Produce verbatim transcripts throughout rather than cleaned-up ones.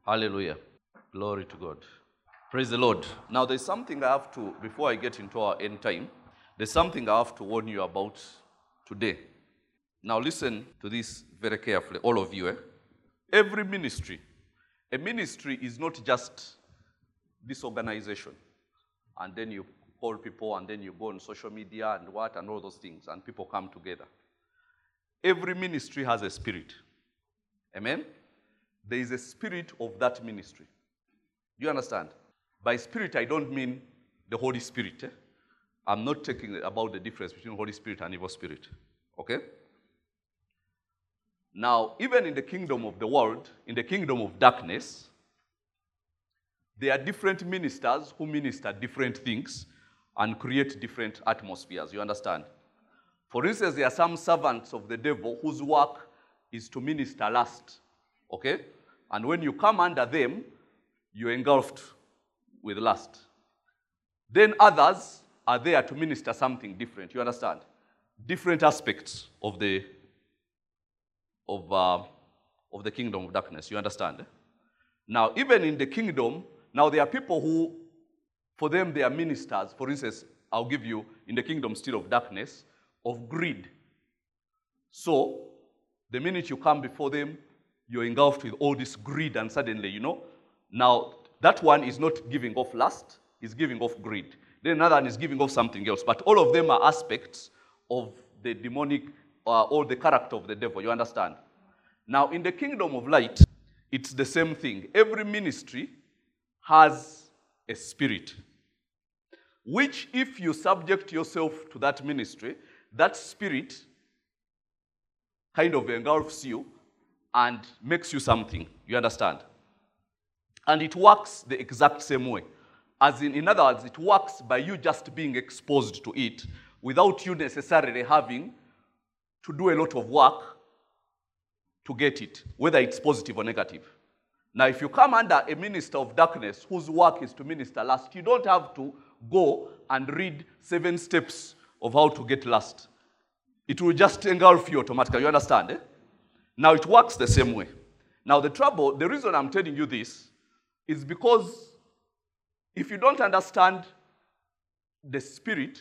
Hallelujah. Glory to God. Praise the Lord. Now there's something I have to, before I get into our end time, there's something I have to warn you about today. Now listen to this very carefully, all of you. Eh? Every ministry, a ministry is not just this organization, and then you call people, and then you go on social media and what, and all those things, and people come together. Every ministry has a spirit. Amen? There is a spirit of that ministry. Do you understand? By spirit, I don't mean the Holy Spirit. Eh? I'm not talking about the difference between Holy Spirit and evil spirit. Okay? Now, even in the kingdom of the world, in the kingdom of darkness, there are different ministers who minister different things and create different atmospheres. You understand? For instance, there are some servants of the devil whose work is to minister lust. Okay? And when you come under them, you're engulfed with lust. Then others are there to minister something different. You understand? Different aspects of the of uh, of the kingdom of darkness. You understand? Now, even in the kingdom, now there are people who, for them, they are ministers. For instance, I'll give you in the kingdom still of darkness, of greed. So, the minute you come before them, you're engulfed with all this greed, and suddenly, you know, now that one is not giving off lust, is giving off greed. Then another one is giving off something else. But all of them are aspects of the demonic, uh, or the character of the devil. You understand? Now, in the kingdom of light, it's the same thing. Every ministry has a spirit, which if you subject yourself to that ministry, that spirit kind of engulfs you and makes you something. You understand? And it works the exact same way. As in, in other words, it works by you just being exposed to it without you necessarily having to do a lot of work to get it, whether it's positive or negative. Now, if you come under a minister of darkness whose work is to minister lust, you don't have to go and read seven steps of how to get lust. It will just engulf you automatically. You understand? Eh? Now, it works the same way. Now, the trouble, the reason I'm telling you this is because if you don't understand the spirit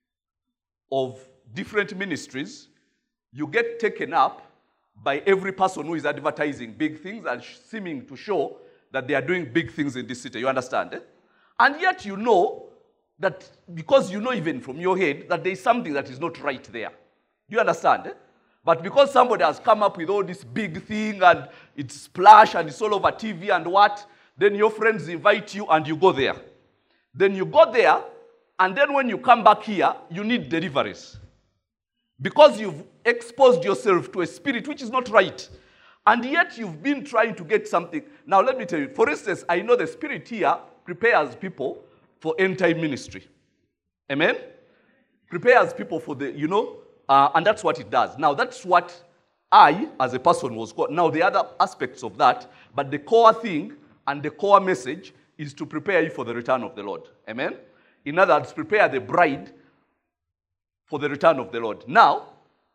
of different ministries, you get taken up by every person who is advertising big things and seeming to show that they are doing big things in this city. You understand? Eh? And yet you know that, because you know even from your head, that there is something that is not right there. You understand? Eh? But because somebody has come up with all this big thing and it's splash and it's all over T V and what, then your friends invite you and you go there. Then you go there, and then when you come back here, you need deliveries. Because you've exposed yourself to a spirit which is not right. And yet you've been trying to get something. Now let me tell you, for instance, I know the spirit here prepares people for end-time ministry. Amen? Prepares people for the, you know, uh, and that's what it does. Now that's what I, as a person, was called. Now the other aspects of that, but the core thing and the core message is to prepare you for the return of the Lord. Amen? In other words, prepare the bride for the return of the Lord. Now,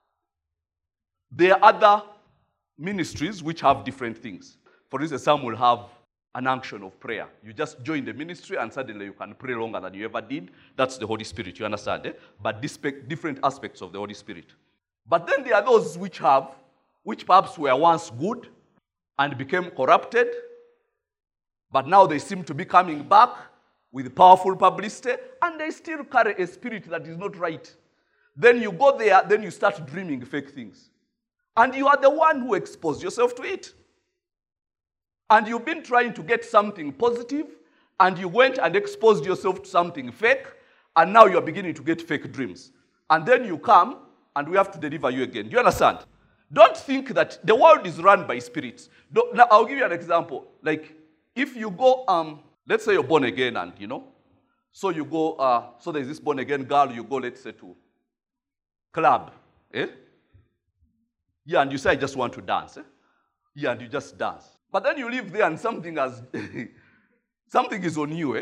there are other ministries which have different things. For instance, some will have an unction of prayer. You just join the ministry and suddenly you can pray longer than you ever did. That's the Holy Spirit, you understand? Eh? But different aspects of the Holy Spirit. But then there are those which have, which perhaps were once good and became corrupted, but now they seem to be coming back with powerful publicity, and they still carry a spirit that is not right. Then you go there, then you start dreaming fake things. And you are the one who exposed yourself to it. And you've been trying to get something positive, and you went and exposed yourself to something fake, and now you're beginning to get fake dreams. And then you come, and we have to deliver you again. Do you understand? Don't think that the world is run by spirits. Don't, now, I'll give you an example. Like, if you go, um, let's say you're born again, and, you know, so you go, uh, so there's this born again girl, you go, let's say, to club, eh? Yeah, and you say, I just want to dance, eh? Yeah, and you just dance. But then you live there and something has, something is on you, eh?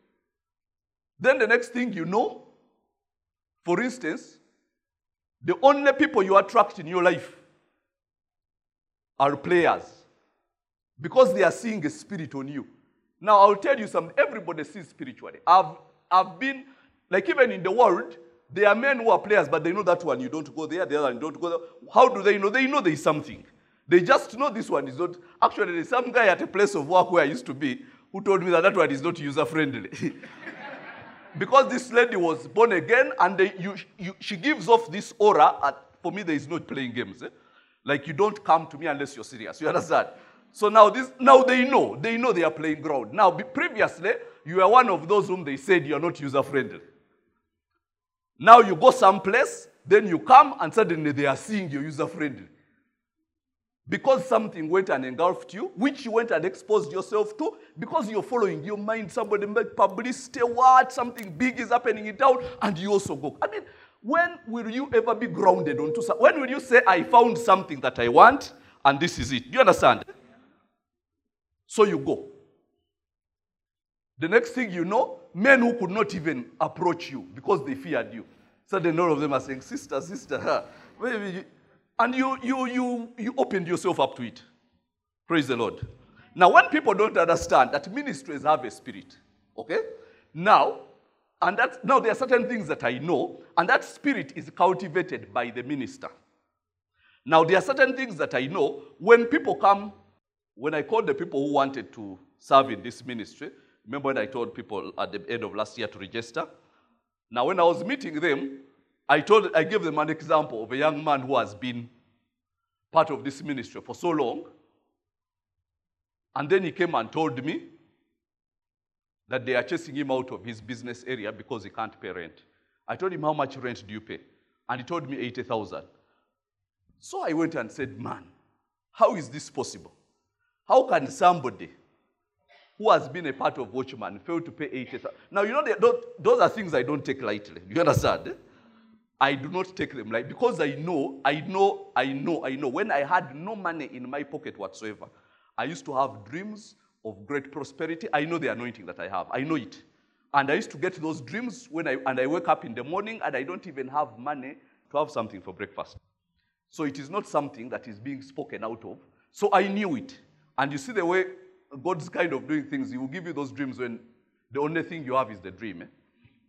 Then the next thing you know, for instance, the only people you attract in your life are players. because they are seeing a spirit on you. Now, I'll tell you something. Everybody sees spiritually. I've, I've been, like even in the world, there are men who are players, but they know that one, you don't go there, the other one, you don't go there. How do they know? They know there is something. They just know this one is not. Actually, there's some guy at a place of work where I used to be who told me that that one is not user-friendly. Because this lady was born again, and they, you, you, she gives off this aura. At, for me, there is no playing games. Eh? Like, you don't come to me unless you're serious. You understand? So now this, now they know. They know they are playing ground. Now, previously, you are one of those whom they said you are not user-friendly. Now you go someplace, then you come, and suddenly they are seeing you user-friendly. Because something went and engulfed you, which you went and exposed yourself to, because you're following your mind, somebody make publicity, what, something big is happening in town, and you also go. I mean, when will you ever be grounded onto something? When will you say, I found something that I want, and this is it? Do you understand? So you go. The next thing you know, men who could not even approach you because they feared you. Suddenly all of them are saying, sister, sister, huh? And you, you, you, you opened yourself up to it. Praise the Lord. Now, when people don't understand that ministries have a spirit, okay? Now, and that, now there are certain things that I know, and that spirit is cultivated by the minister. Now, there are certain things that I know. When people come, when I called the people who wanted to serve in this ministry, remember when I told people at the end of last year to register? Now, when I was meeting them, I told, I gave them an example of a young man who has been part of this ministry for so long. And then he came and told me that they are chasing him out of his business area because he can't pay rent. I told him, how much rent do you pay? And he told me eighty thousand. So I went and said, man, how is this possible? How can somebody who has been a part of Watchman fail to pay eighty thousand? Now, you know, they, those, those are things I don't take lightly. You understand? I do not take them lightly because I know, I know, I know, I know. When I had no money in my pocket whatsoever, I used to have dreams of great prosperity. I know the anointing that I have. I know it. And I used to get those dreams when I, and I wake up in the morning and I don't even have money to have something for breakfast. So it is not something that is being spoken out of. So I knew it. And you see the way God's kind of doing things, He will give you those dreams when the only thing you have is the dream. Eh?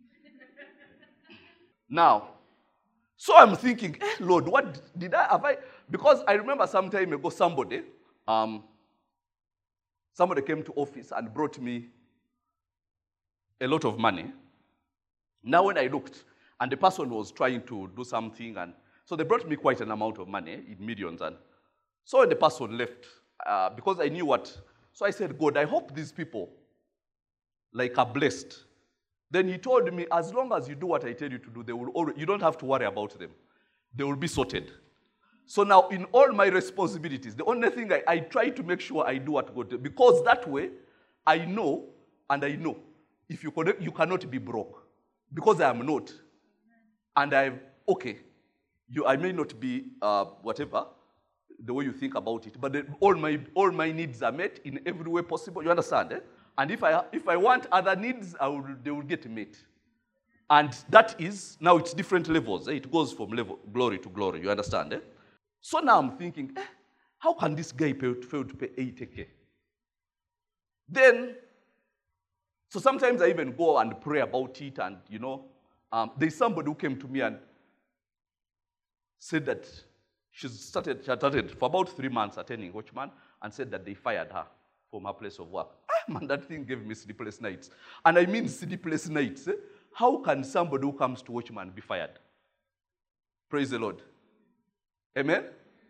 Now, so I'm thinking, eh, Lord, what did I, have I, because I remember some time ago somebody, um, somebody came to office and brought me a lot of money. Now when I looked, and the person was trying to do something, and so they brought me quite an amount of money, in millions, and so when the person left, uh, because I knew what, so I said, God, I hope these people, like, are blessed. Then he told me, as long as you do what I tell you to do, they will always, you don't have to worry about them. They will be sorted. So now, in all my responsibilities, the only thing I, I try to make sure I do what God does, because that way, I know, and I know, if you connect, you cannot be broke, because I am not. And I'm, okay, you, I may not be uh, whatever, the way you think about it, but the, all, my, all my needs are met in every way possible. You understand, eh? And if I, if I want other needs, I will, they will get met. And that is, now it's different levels. Eh? It goes from level, glory to glory. You understand? Eh? So now I'm thinking, eh, how can this guy pay, fail to pay eighty K? Then, so sometimes I even go and pray about it. And, you know, um, there's somebody who came to me and said that she started, she started for about three months attending Watchman and said that they fired her from her place of work. Ah, man, that thing gave me sleepless nights. And I mean sleepless nights. Eh? How can somebody who comes to Watchman be fired? Praise the Lord. Amen?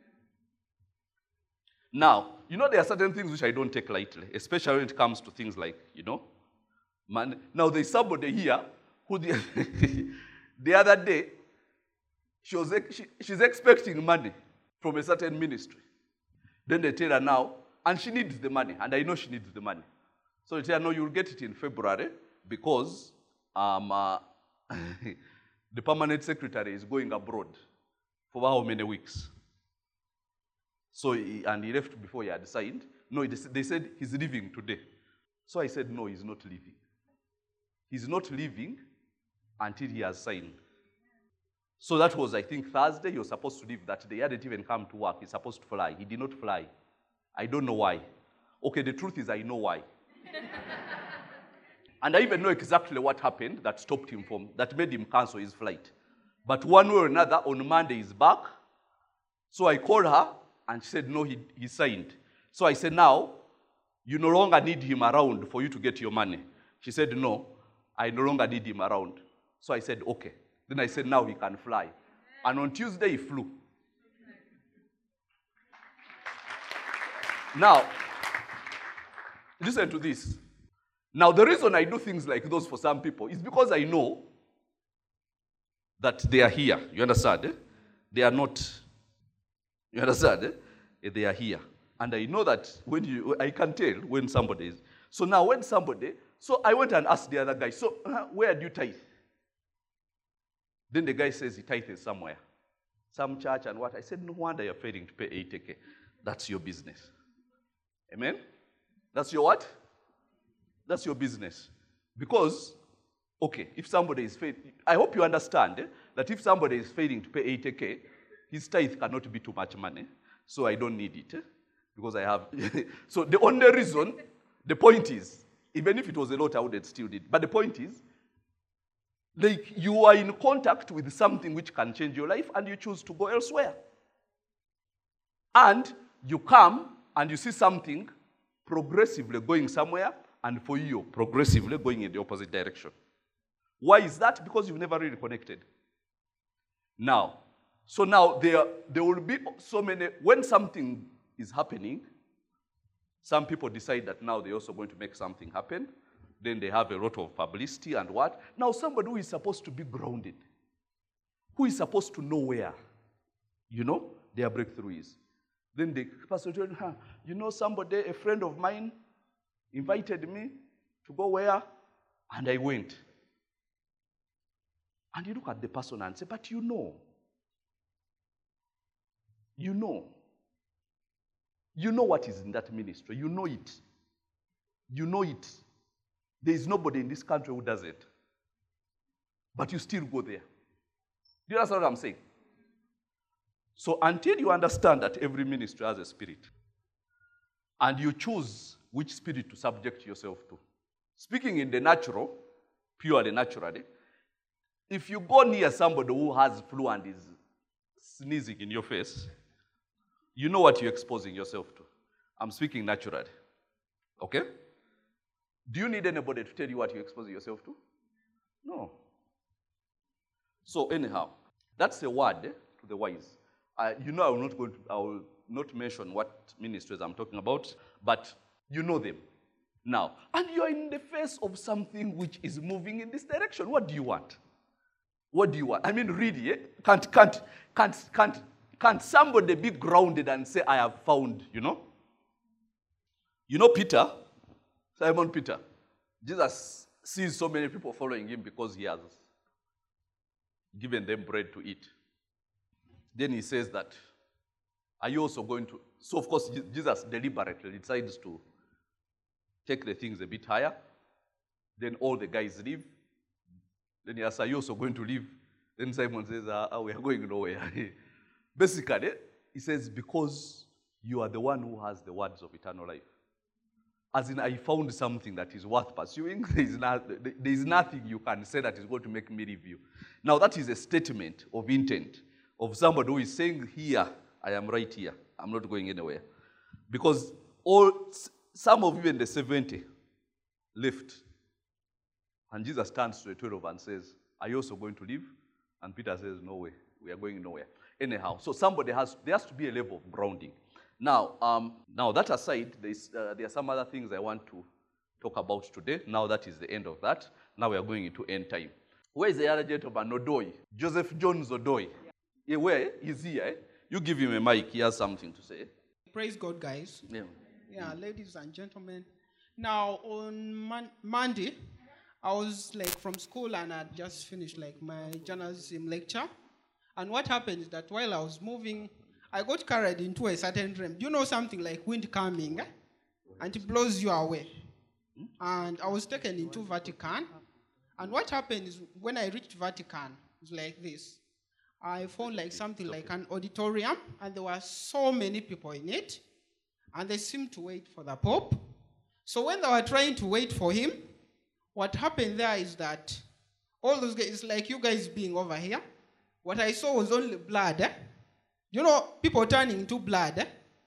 Now, you know, there are certain things which I don't take lightly, especially when it comes to things like, you know, man. Now, there's somebody here who the, the other day, she was, she, she's expecting money from a certain ministry. Then they tell her now, and she needs the money, and I know she needs the money. So they tell her, no, you'll get it in February because um, uh, the permanent secretary is going abroad for how many weeks? So, he, and he left before he had signed. No, they said he's leaving today. So I said, no, he's not leaving. He's not leaving until he has signed. So that was, I think, Thursday. He was supposed to leave that day. He hadn't even come to work. He's supposed to fly. He did not fly. I don't know why. Okay, the truth is I know why. And I even know exactly what happened that stopped him from, that made him cancel his flight. But one way or another, on Monday he's back. So I called her, and she said, no, he, he signed. So I said, now, you no longer need him around for you to get your money. She said, no, I no longer need him around. So I said, okay. Then I said, now he can fly. And on Tuesday, he flew. Now, listen to this. Now, the reason I do things like those for some people is because I know that they are here. You understand? Eh? They are not. You understand? Eh? They are here. And I know that when you, I can tell when somebody is. So now when somebody, so I went and asked the other guy, so uh, where do you tithe? Then the guy says he tithes somewhere. Some church and what? I said, no wonder you're failing to pay eighty K. That's your business. Amen? That's your what? That's your business. Because, okay, if somebody is failing, I hope you understand eh, that if somebody is failing to pay eighty K, his tithe cannot be too much money, so I don't need it, eh, because I have. So the only reason, the point is, even if it was a lot, I would still do it. But the point is, like you are in contact with something which can change your life, and you choose to go elsewhere. And you come and you see something progressively going somewhere, and for you, progressively going in the opposite direction. Why is that? Because you've never really connected. Now, so now there, there will be so many, when something is happening, some people decide that now they're also going to make something happen. Then they have a lot of publicity and what. Now somebody who is supposed to be grounded, who is supposed to know where, you know, their breakthrough is. Then the pastor told her, you know, somebody, a friend of mine, invited me to go where, and I went. And you look at the person and say, but you know, you know, you know what is in that ministry, you know it, you know it. There is nobody in this country who does it, but you still go there. Do you understand what I'm saying? So until you understand that every ministry has a spirit, and you choose which spirit to subject yourself to. Speaking in the natural, purely naturally, if you go near somebody who has flu and is sneezing in your face, you know what you're exposing yourself to. I'm speaking naturally. Okay? Do you need anybody to tell you what you're exposing yourself to? No. So anyhow, that's a word eh, to the wise. Uh, you know I will not go to, I will not mention what ministries I'm talking about, but you know them now. And you're in the face of something which is moving in this direction. What do you want? What do you want? I mean, really, eh? Can't, can't, can't, can't, can't somebody be grounded and say, I have found, you know? You know Peter, Simon Peter, Jesus sees so many people following him because he has given them bread to eat. Then he says that, are you also going to, so of course Jesus deliberately decides to take the things a bit higher. Then all the guys leave. Then he asks, are you also going to leave? Then Simon says, ah, we are going nowhere. Basically, he says, because you are the one who has the words of eternal life. As in, I found something that is worth pursuing. There is, not, there is nothing you can say that is going to make me leave you. Now, that is a statement of intent of somebody who is saying, here, I am right here. I'm not going anywhere. Because all, some of even the seventy left. And Jesus turns to the twelve and says, are you also going to leave? And Peter says, no way. We are going nowhere. Anyhow, so somebody has, there has to be a level of grounding. Now, um, now that aside, uh, there are some other things I want to talk about today. Now that is the end of that. Now we are going into end time. Where is the other gentleman, Odoi? Joseph Jones Odoi. Yeah. Yeah, where? He's here. Eh? You give him a mic. He has something to say. Praise God, guys. Yeah, yeah mm. Ladies and gentlemen. Now, on Mon- Monday, I was like from school and I just finished like my journalism lecture. And what happened is that while I was moving, I got carried into a certain realm. Do you know something like wind coming? Eh? And it blows you away. Hmm? And I was taken into Vatican. And what happened is when I reached Vatican, it was like this. I found like something like an auditorium, and there were so many people in it. and they seemed to wait for the Pope. So when they were trying to wait for him, what happened there is that all those guys, like you guys being over here, what I saw was only blood. Eh? You know, people turning into blood. Eh?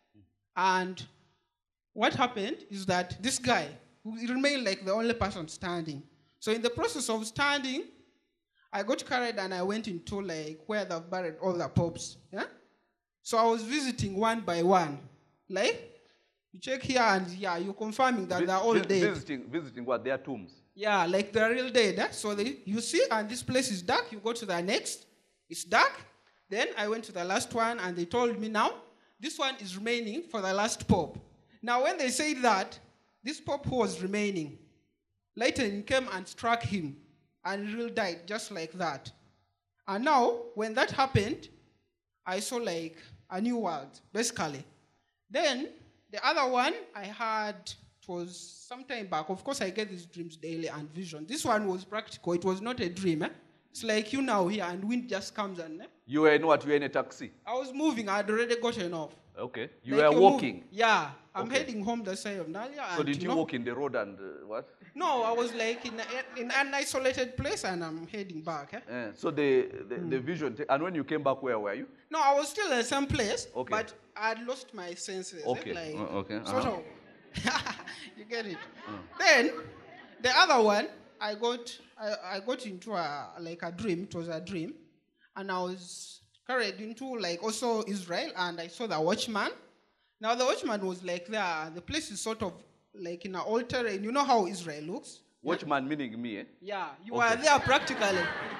And what happened is that this guy, who remained like the only person standing. So in the process of standing, I got carried and I went into like where they've buried all the popes. Yeah? So I was visiting one by one. Like, you check here and yeah, you're confirming that Vi- they're all vi- dead. Visiting, visiting what? Their tombs. Yeah, like they're real dead. Eh? So they, you see, and this place is dark. You go to the next, it's dark. Then I went to the last one and they told me now, this one is remaining for the last pope. Now when they said that, this pope who was remaining, lightning came and struck him and he really died just like that. And now, when that happened, I saw like a new world, basically. Then, the other one I had, it was some time back. Of course, I get these dreams daily and vision. This one was practical. It was not a dream. Eh? It's like you now here and wind just comes and... Eh? You were in what? You were in a taxi? I was moving. I had already gotten off. Okay. You Like were you're walking? mov- yeah. I'm Okay. heading home the side of Nalia. So and, did you know, walk in the road and uh, what? No, I was like in, a, in an isolated place and I'm heading back. Eh? Eh, so the, the, the vision, ta- and when you came back, where were you? No, I was still in the same place, Okay. but I had lost my senses. Okay, Eh? Like, uh, okay, Sort uh-huh. of. You get it? Then, the other one, I got, I, I got into a, like a dream. It was a dream. And I was carried into like also Israel, and I saw the watchman. Now, the watchman was like there. The place is sort of like in an old terrain. You know how Israel looks? Watchman meaning me, eh? Yeah, you Okay. were there practically.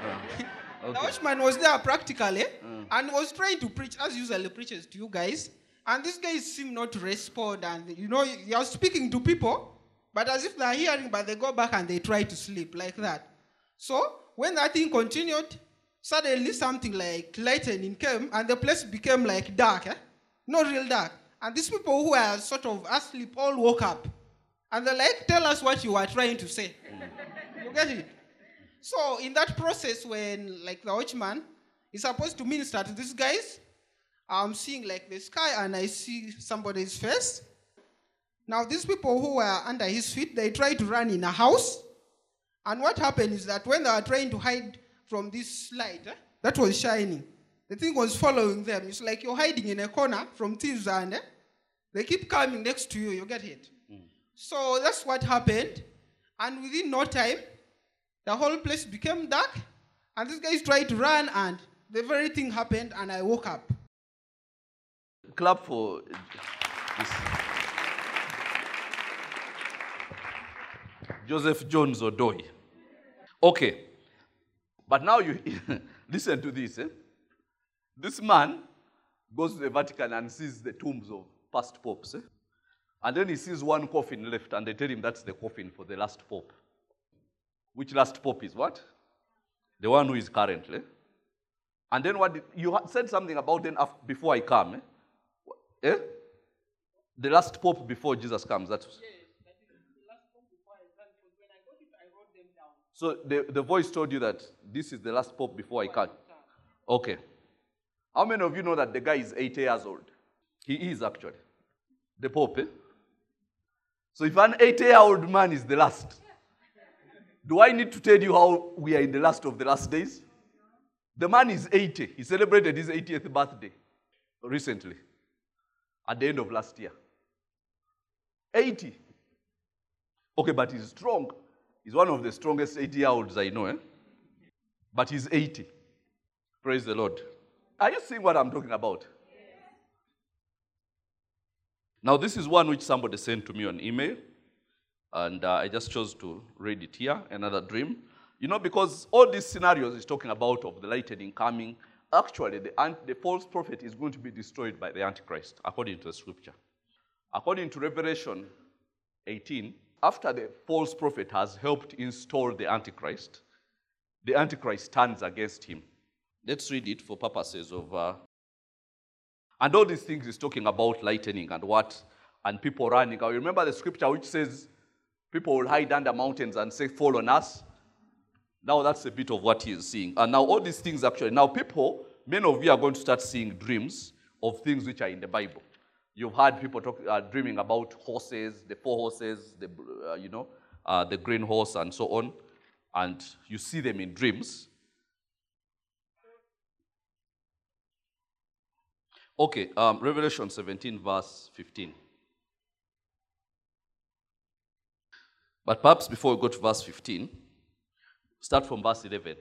The Okay. watchman was there practically and was trying to preach as usually preaches to you guys. And these guys seem not to respond. And, you know, you're speaking to people, but as if they're hearing, but they go back and they try to sleep like that. So when that thing continued, suddenly something like lightning came and the place became like dark. Eh? Not real dark. And these people who were sort of asleep all woke up. And they're like, tell us what you are trying to say. You get it? So in that process, when like the watchman is supposed to minister to these guys, I'm seeing like the sky and I see somebody's face. Now these people who were under his feet, they tried to run in a house. And what happened is that when they were trying to hide from this light eh, that was shining, the thing was following them. It's like you're hiding in a corner from thieves and eh, they keep coming next to you. You get it? Mm. So that's what happened. And within no time, the whole place became dark, and these guys tried to run, and the very thing happened, and I woke up. Clap for this. Joseph Jones Odoi. Okay. But now you listen to this. Eh? This man goes to the Vatican and sees the tombs of past popes. Eh? And then he sees one coffin left, and they tell him that's the coffin for the last pope. Which last pope is what? The one who is currently. And then what did, you said something about then after, before I come. Eh? Eh? The last pope before Jesus comes. That's Yes, that is the last pope before I come, because when I got it, I wrote them down. so the, the voice told you that this is the last pope before I come. Okay. How many of you know that the guy is eighty years old? He is actually. The pope, eh? So if an eighty-year-old man is the last, do I need to tell you how we are in the last of the last days? The man is eighty. He celebrated his eightieth birthday recently, at the end of last year. eighty. Okay, but he's strong. He's one of the strongest eighty-year-olds I know. Eh? But he's eighty. Praise the Lord. Are you seeing what I'm talking about? Now, this is one which somebody sent to me on email. And uh, I just chose to read it here, another dream. You know, because all these scenarios is talking about of the lightning coming. Actually, the, the false prophet is going to be destroyed by the Antichrist, according to the scripture. According to Revelation eighteen, after the false prophet has helped install the Antichrist, the Antichrist turns against him. Let's read it for purposes of... Uh, and all these things is talking about lightning and what, and people running. I remember the scripture which says, people will hide under mountains and say, fall on us. Now that's a bit of what he is seeing. And now all these things actually, now people, many of you are going to start seeing dreams of things which are in the Bible. You've heard people talk, uh, dreaming about horses, the four horses, the, uh, you know, uh, the green horse and so on. And you see them in dreams. Okay, um, Revelation seventeen, verse fifteen. But perhaps before we go to verse fifteen, start from verse eleven.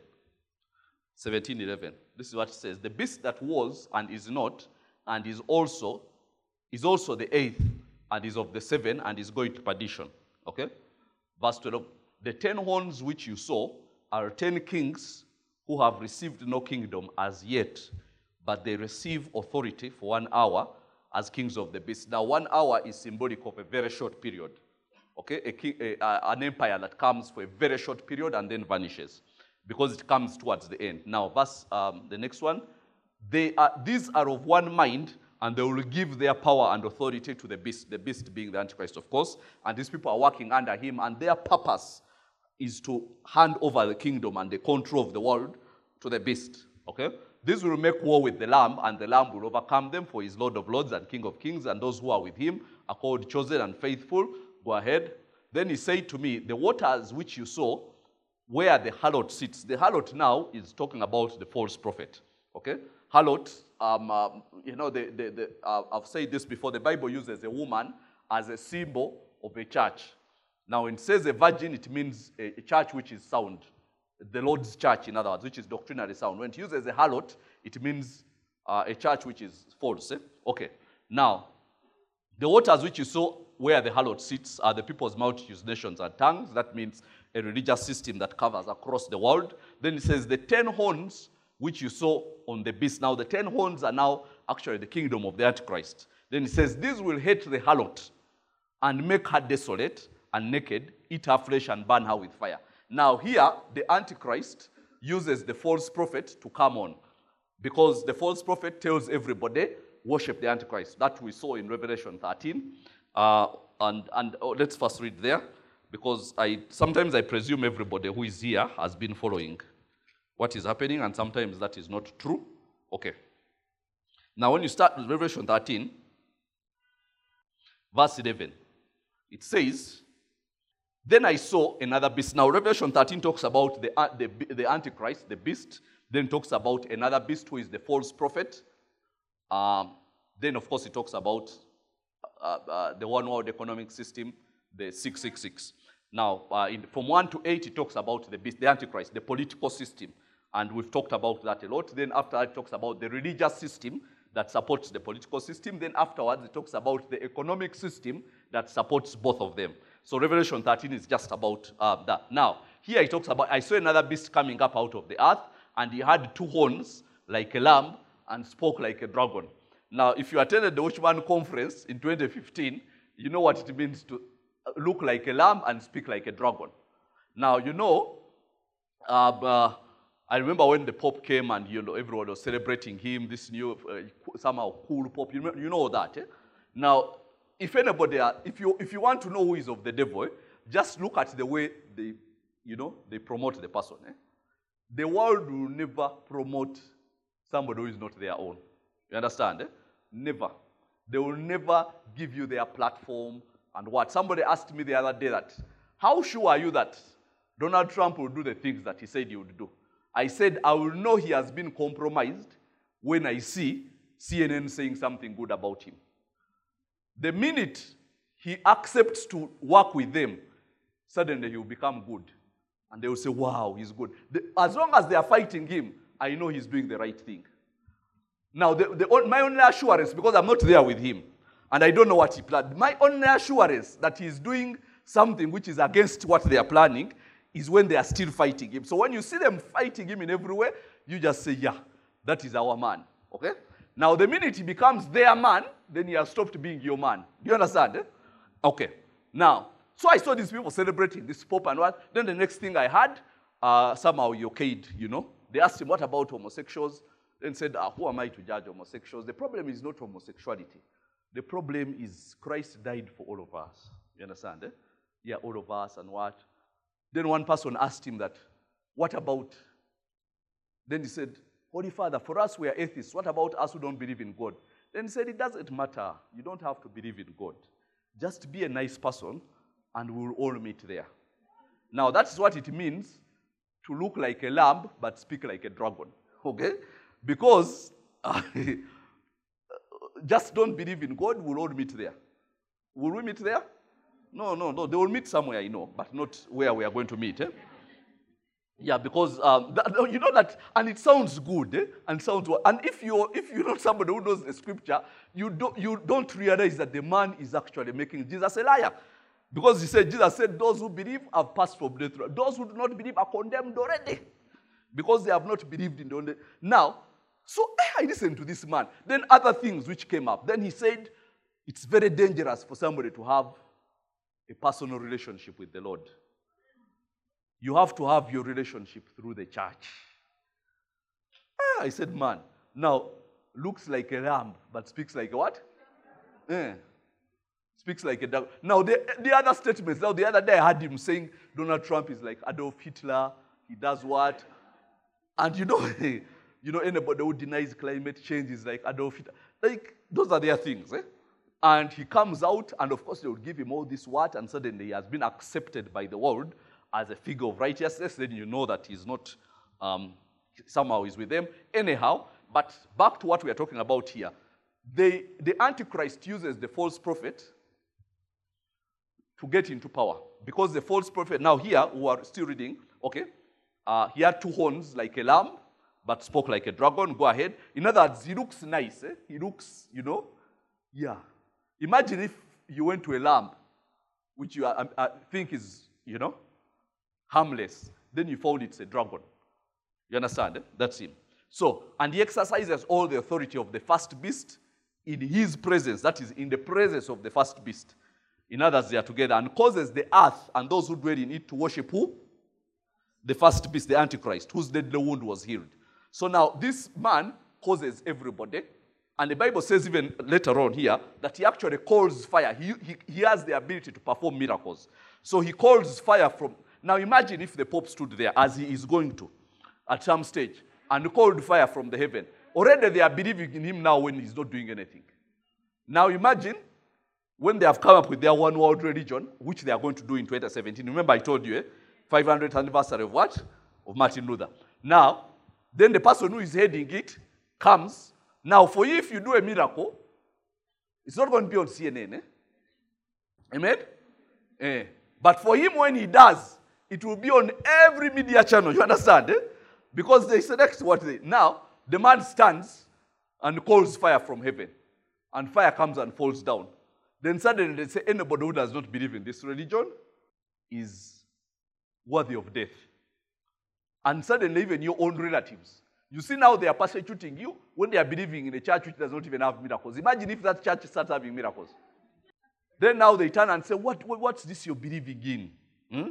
seventeen, eleven. This is what it says. The beast that was and is not, and is also, is also the eighth, and is of the seven, and is going to perdition. Okay? Verse twelve. The ten horns which you saw are ten kings who have received no kingdom as yet, but they receive authority for one hour as kings of the beast. Now, one hour is symbolic of a very short period. Okay? A king, a, a, an empire that comes for a very short period and then vanishes, because it comes towards the end. Now, verse, um, the next one. They are, these are of one mind, and they will give their power and authority to the beast, the beast being the Antichrist, of course. And these people are working under him, and their purpose is to hand over the kingdom and the control of the world to the beast. Okay? This will make war with the Lamb, and the Lamb will overcome them, for he is Lord of lords and King of kings, and those who are with him are called chosen and faithful. Go ahead. Then he said to me, the waters which you saw, where the harlot sits. The harlot now is talking about the false prophet. Okay? Harlot, um, uh, you know, the, the, the, uh, I've said this before, the Bible uses a woman as a symbol of a church. Now, when it says a virgin, it means a, a church which is sound. The Lord's church, in other words, which is doctrinally sound. When it uses a harlot, it means uh, a church which is false. Eh? Okay. Now, the waters which you saw where the harlot sits are the people's multitudes, nations, and tongues. That means a religious system that covers across the world. Then it says the ten horns which you saw on the beast. Now, the ten horns are now actually the kingdom of the Antichrist. Then it says, these will hate the harlot and make her desolate and naked, eat her flesh and burn her with fire. Now here, the Antichrist uses the false prophet to come on, because the false prophet tells everybody, worship the Antichrist. That we saw in Revelation thirteen. Uh, and and oh, let's first read there, because I sometimes I presume everybody who is here has been following what is happening, and sometimes that is not true. Okay. Now when you start with Revelation thirteen, verse eleven, it says, then I saw another beast. Now, Revelation thirteen talks about the, uh, the, the Antichrist, the beast. Then talks about another beast who is the false prophet. Um, then, of course, it talks about uh, uh, the one world economic system, the six six six. Now, uh, in, from one to eight, it talks about the beast, the Antichrist, the political system. And we've talked about that a lot. Then after that, it talks about the religious system that supports the political system. Then afterwards, it talks about the economic system that supports both of them. So Revelation thirteen is just about uh, that. Now, here he talks about, I saw another beast coming up out of the earth, and he had two horns like a lamb and spoke like a dragon. Now, if you attended the Watchman conference in twenty fifteen, you know what it means to look like a lamb and speak like a dragon. Now, you know, uh, uh, I remember when the Pope came and, you know, everyone was celebrating him, this new, uh, somehow cool Pope. You know, you know that, eh? Now, if anybody, if you if you want to know who is of the devil, just look at the way they, you know, they promote the person. Eh? The world will never promote somebody who is not their own. You understand? Eh? Never. They will never give you their platform and what. Somebody asked me the other day that, how sure are you that Donald Trump will do the things that he said he would do? I said, I will know he has been compromised when I see C N N saying something good about him. The minute he accepts to work with them, suddenly he will become good. And they will say, wow, he's good. The, as long as they are fighting him, I know he's doing the right thing. Now, the, the, my only assurance, because I'm not there with him, and I don't know what he planned, my only assurance that he's doing something which is against what they are planning is when they are still fighting him. So when you see them fighting him in every way, you just say, yeah, that is our man. Okay? Now, the minute he becomes their man, then he has stopped being your man. Do you understand? Eh? Okay. Now, so I saw these people celebrating this Pope and what. Then the next thing I had, uh, somehow he okayed, you know. They asked him, what about homosexuals? Then said, ah, who am I to judge homosexuals? The problem is not homosexuality. The problem is Christ died for all of us. You understand? Eh? Yeah, all of us and what. Then one person asked him that, what about? Then he said, Holy Father, for us we are atheists. What about us who don't believe in God? Then he said, it doesn't matter. You don't have to believe in God. Just be a nice person, and we'll all meet there. Now, that's what it means to look like a lamb, but speak like a dragon. Okay? Because uh, just don't believe in God, we'll all meet there. Will we meet there? No, no, no. They will meet somewhere, you know, but not where we are going to meet. Eh? Yeah, because um, that, you know that, and it sounds good, eh? And sounds well. And if you if you're not somebody who knows the scripture, you don't you don't realize that the man is actually making Jesus a liar, because he said Jesus said, "Those who believe have passed from death. Those who do not believe are condemned already, because they have not believed in the only." Now, so I listened to this man. Then other things which came up. Then he said, "It's very dangerous for somebody to have a personal relationship with the Lord. You have to have your relationship through the church." Ah, I said, man, now, looks like a lamb, but speaks like a what? Eh. Speaks like a dog. Now, the, the other statements, now the other day I heard him saying Donald Trump is like Adolf Hitler, he does what? And you know, you know, anybody who denies climate change is like Adolf Hitler. Like, those are their things, eh? And he comes out, and of course they would give him all this what, and suddenly he has been accepted by the world as a figure of righteousness. Then you know that he's not, um, somehow he's with them. Anyhow, but back to what we are talking about here. They, the Antichrist uses the false prophet to get into power. Because the false prophet, now here, who are still reading, okay, uh, he had two horns like a lamb, but spoke like a dragon. Go ahead. In other words, he looks nice. Eh? He looks, you know, yeah. Imagine if you went to a lamb, which you uh, uh, think is, you know, harmless. Then you found it's a dragon. You understand? Eh? That's him. So, and he exercises all the authority of the first beast in his presence. That is, in the presence of the first beast. In others, they are together, and causes the earth and those who dwell in it to worship who? The first beast, the Antichrist, whose deadly wound was healed. So now, this man causes everybody. And the Bible says even later on here that he actually calls fire. He, he, he has the ability to perform miracles. So he calls fire from... Now imagine if the Pope stood there, as he is going to, at some stage, and called fire from the heaven. Already they are believing in him now when he's not doing anything. Now imagine when they have come up with their one world religion, which they are going to do in twenty seventeen. Remember I told you, eh? five hundredth anniversary of what? Of Martin Luther. Now, then the person who is heading it comes. Now, for you, if you do a miracle, it's not going to be on C N N. Eh? Amen? Eh. But for him, when he does, it will be on every media channel. You understand? Eh? Because they select what they... Now, the man stands and calls fire from heaven. And fire comes and falls down. Then suddenly they say, anybody who does not believe in this religion is worthy of death. And suddenly even your own relatives. You see now they are persecuting you when they are believing in a church which does not even have miracles. Imagine if that church starts having miracles. Then now they turn and say, what, what what's this you're believing in? Hmm?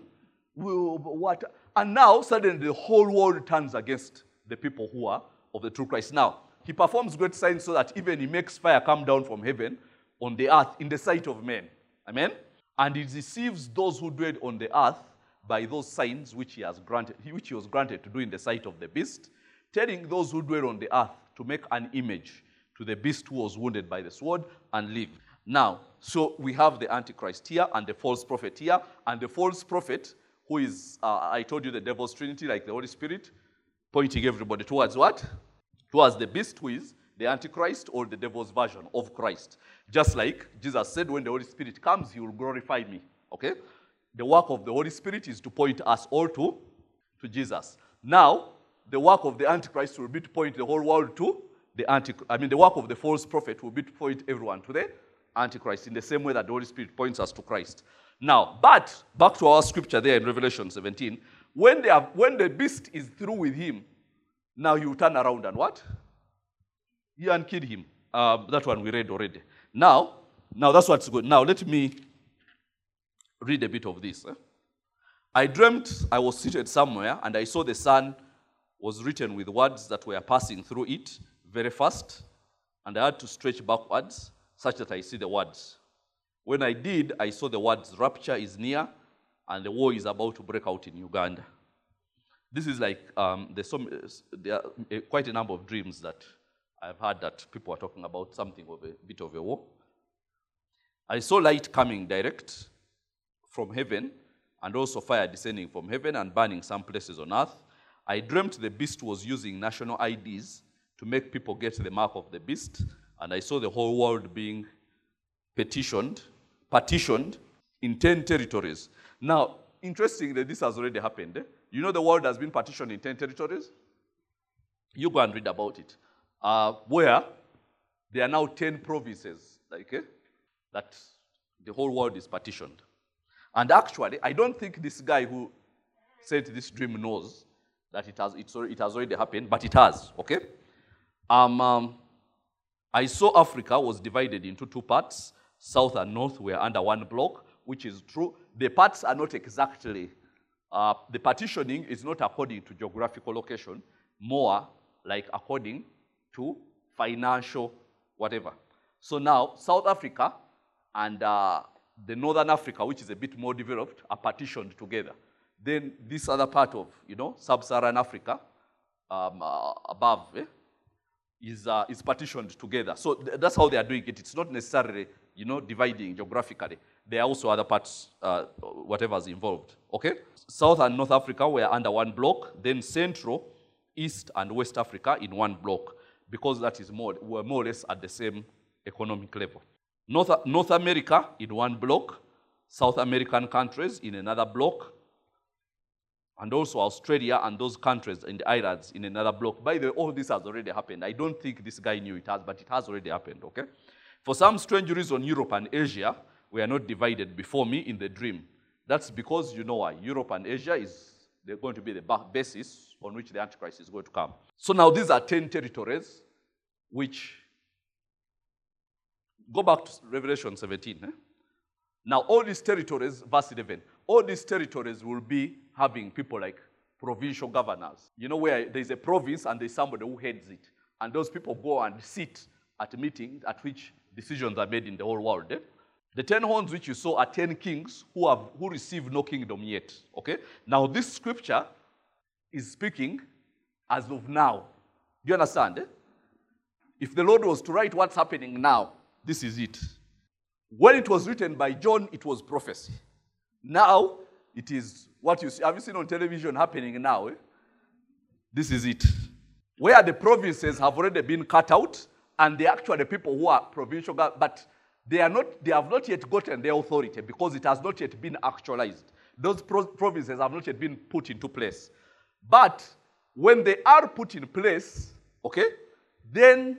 What? And now suddenly the whole world turns against the people who are of the true Christ. Now, he performs great signs so that even he makes fire come down from heaven on the earth in the sight of men. Amen? And he deceives those who dwell on the earth by those signs which he has granted, which he was granted to do in the sight of the beast, telling those who dwell on the earth to make an image to the beast who was wounded by the sword and live. Now, so we have the Antichrist here and the false prophet here, and the false prophet who is, uh, I told you, the devil's trinity, like the Holy Spirit, pointing everybody towards what? Towards the beast, who is the Antichrist or the devil's version of Christ. Just like Jesus said, when the Holy Spirit comes, he will glorify me. Okay? The work of the Holy Spirit is to point us all to, to Jesus. Now, the work of the Antichrist will be to point the whole world to the Antichrist. I mean, the work of the false prophet will be to point everyone to the Antichrist in the same way that the Holy Spirit points us to Christ. Now, but back to our scripture there in Revelation seventeen, when, they have, when the beast is through with him, now he will turn around and what? You and kill him. Uh, that one we read already. Now, now that's what's good. Now let me read a bit of this. Eh? I dreamt I was seated somewhere, and I saw the sun was written with words that were passing through it very fast, and I had to stretch backwards such that I see the words. When I did, I saw the words, rapture is near, and the war is about to break out in Uganda. This is like, um, there's some, there are quite a number of dreams that I've heard that people are talking about something of a bit of a war. I saw light coming direct from heaven, and also fire descending from heaven and burning some places on earth. I dreamt the beast was using national I Ds to make people get the mark of the beast, and I saw the whole world being petitioned, partitioned in ten territories. Now, interestingly, this has already happened. Eh? You know the world has been partitioned in ten territories? You go and read about it. Uh, where there are now ten provinces, like eh, that the whole world is partitioned. And actually, I don't think this guy who said this dream knows that it has, it's, it has already happened, but it has, okay? Um, um, I saw Africa was divided into two parts. South and North were under one block, which is true. The parts are not exactly, uh, the partitioning is not according to geographical location, more like according to financial whatever. So now, South Africa and uh, the Northern Africa, which is a bit more developed, are partitioned together. Then this other part of, you know, Sub-Saharan Africa, um, uh, above, eh, is, uh, is partitioned together. So th that's how they are doing it. It's not necessarily, you know, dividing geographically. There are also other parts, uh, whatever's involved, okay? South and North Africa were under one block, then Central, East, and West Africa in one block, because that is more, we're more or less at the same economic level. North, North America in one block, South American countries in another block, and also Australia and those countries in the islands in another block. By the way, all this has already happened. I don't think this guy knew it has, but it has already happened, okay? For some strange reason, Europe and Asia were not divided before me in the dream. That's because, you know why, Europe and Asia is they're going to be the basis on which the Antichrist is going to come. So now these are ten territories which, go back to Revelation seventeen. Eh? Now all these territories, verse eleven, all these territories will be having people like provincial governors. You know, where there's a province and there's somebody who heads it. And those people go and sit at meetings at which decisions are made in the whole world. Eh? The ten horns which you saw are ten kings who have who receive no kingdom yet. Okay? Now this scripture is speaking as of now. Do you understand? Eh? If the Lord was to write what's happening now, this is it. When it was written by John, it was prophecy. Now, it is what you see. Have you seen on television happening now? Eh? This is it. Where the provinces have already been cut out, and they actually people who are provincial, but they are not. They have not yet gotten their authority because it has not yet been actualized. Those pro provinces have not yet been put into place. But when they are put in place, okay, then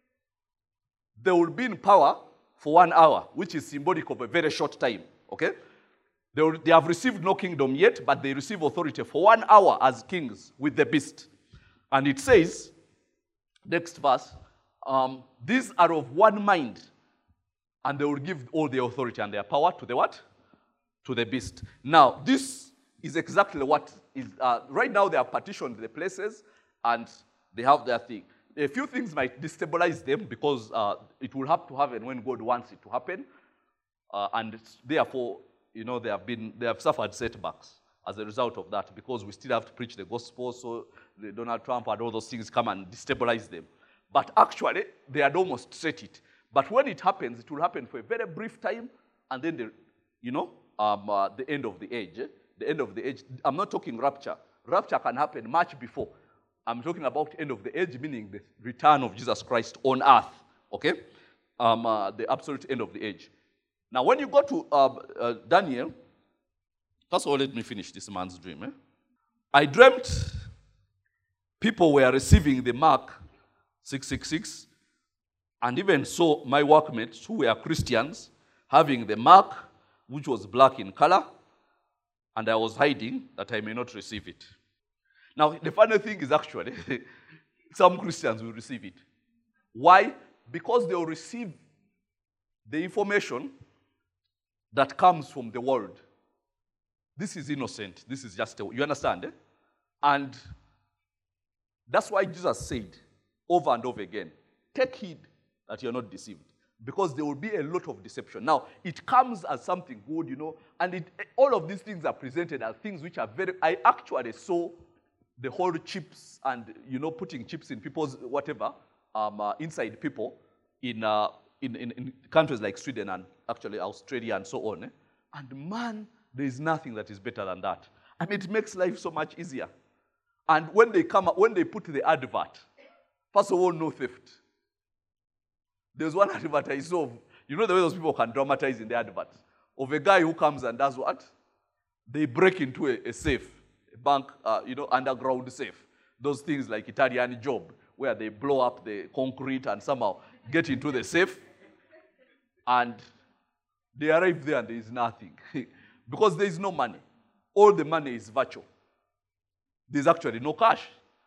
they will be in power for one hour, which is symbolic of a very short time, okay? They, will, they have received no kingdom yet, but they receive authority for one hour as kings with the beast. And it says, next verse, um, these are of one mind, and they will give all the authority and their power to the what? To the beast. Now, this is exactly what is, uh, right now they have partitioned the places, and they have their thing. A few things might destabilize them because uh, it will have to happen when God wants it to happen, uh, and therefore, you know, they have been they have suffered setbacks as a result of that because we still have to preach the gospel. So the Donald Trump and all those things come and destabilize them. But actually, they had almost set it. But when it happens, it will happen for a very brief time, and then the, you know, um, uh, the end of the age. Eh? The end of the age. I'm not talking rapture. Rapture can happen much before. I'm talking about end of the age, meaning the return of Jesus Christ on earth, okay? Um, uh, the absolute end of the age. Now, when you go to uh, uh, Daniel, first of all, let me finish this man's dream. Eh? I dreamt people were receiving the mark six six six, and even saw my workmates who were Christians having the mark, which was black in color, and I was hiding that I may not receive it. Now, the funny thing is actually, some Christians will receive it. Why? Because they will receive the information that comes from the world. This is innocent. This is just, a, you understand? Eh? And that's why Jesus said over and over again, take heed that you're not deceived. Because there will be a lot of deception. Now, it comes as something good, you know, and it, all of these things are presented as things which are very, I actually saw the whole chips and, you know, putting chips in people's whatever, um, uh, inside people in, uh, in, in, in countries like Sweden and actually Australia and so on. Eh? And man, there is nothing that is better than that. I mean, it makes life so much easier. And when they come, when they put the advert, first of all, no theft. There's one advert I saw, you know the way those people can dramatize in the advert, of a guy who comes and does what? They break into a, a safe, a bank, uh, you know, underground safe. Those things like Italian Job, where they blow up the concrete and somehow get into the safe. And they arrive there and there is nothing. Because there is no money. All the money is virtual. There's actually no cash.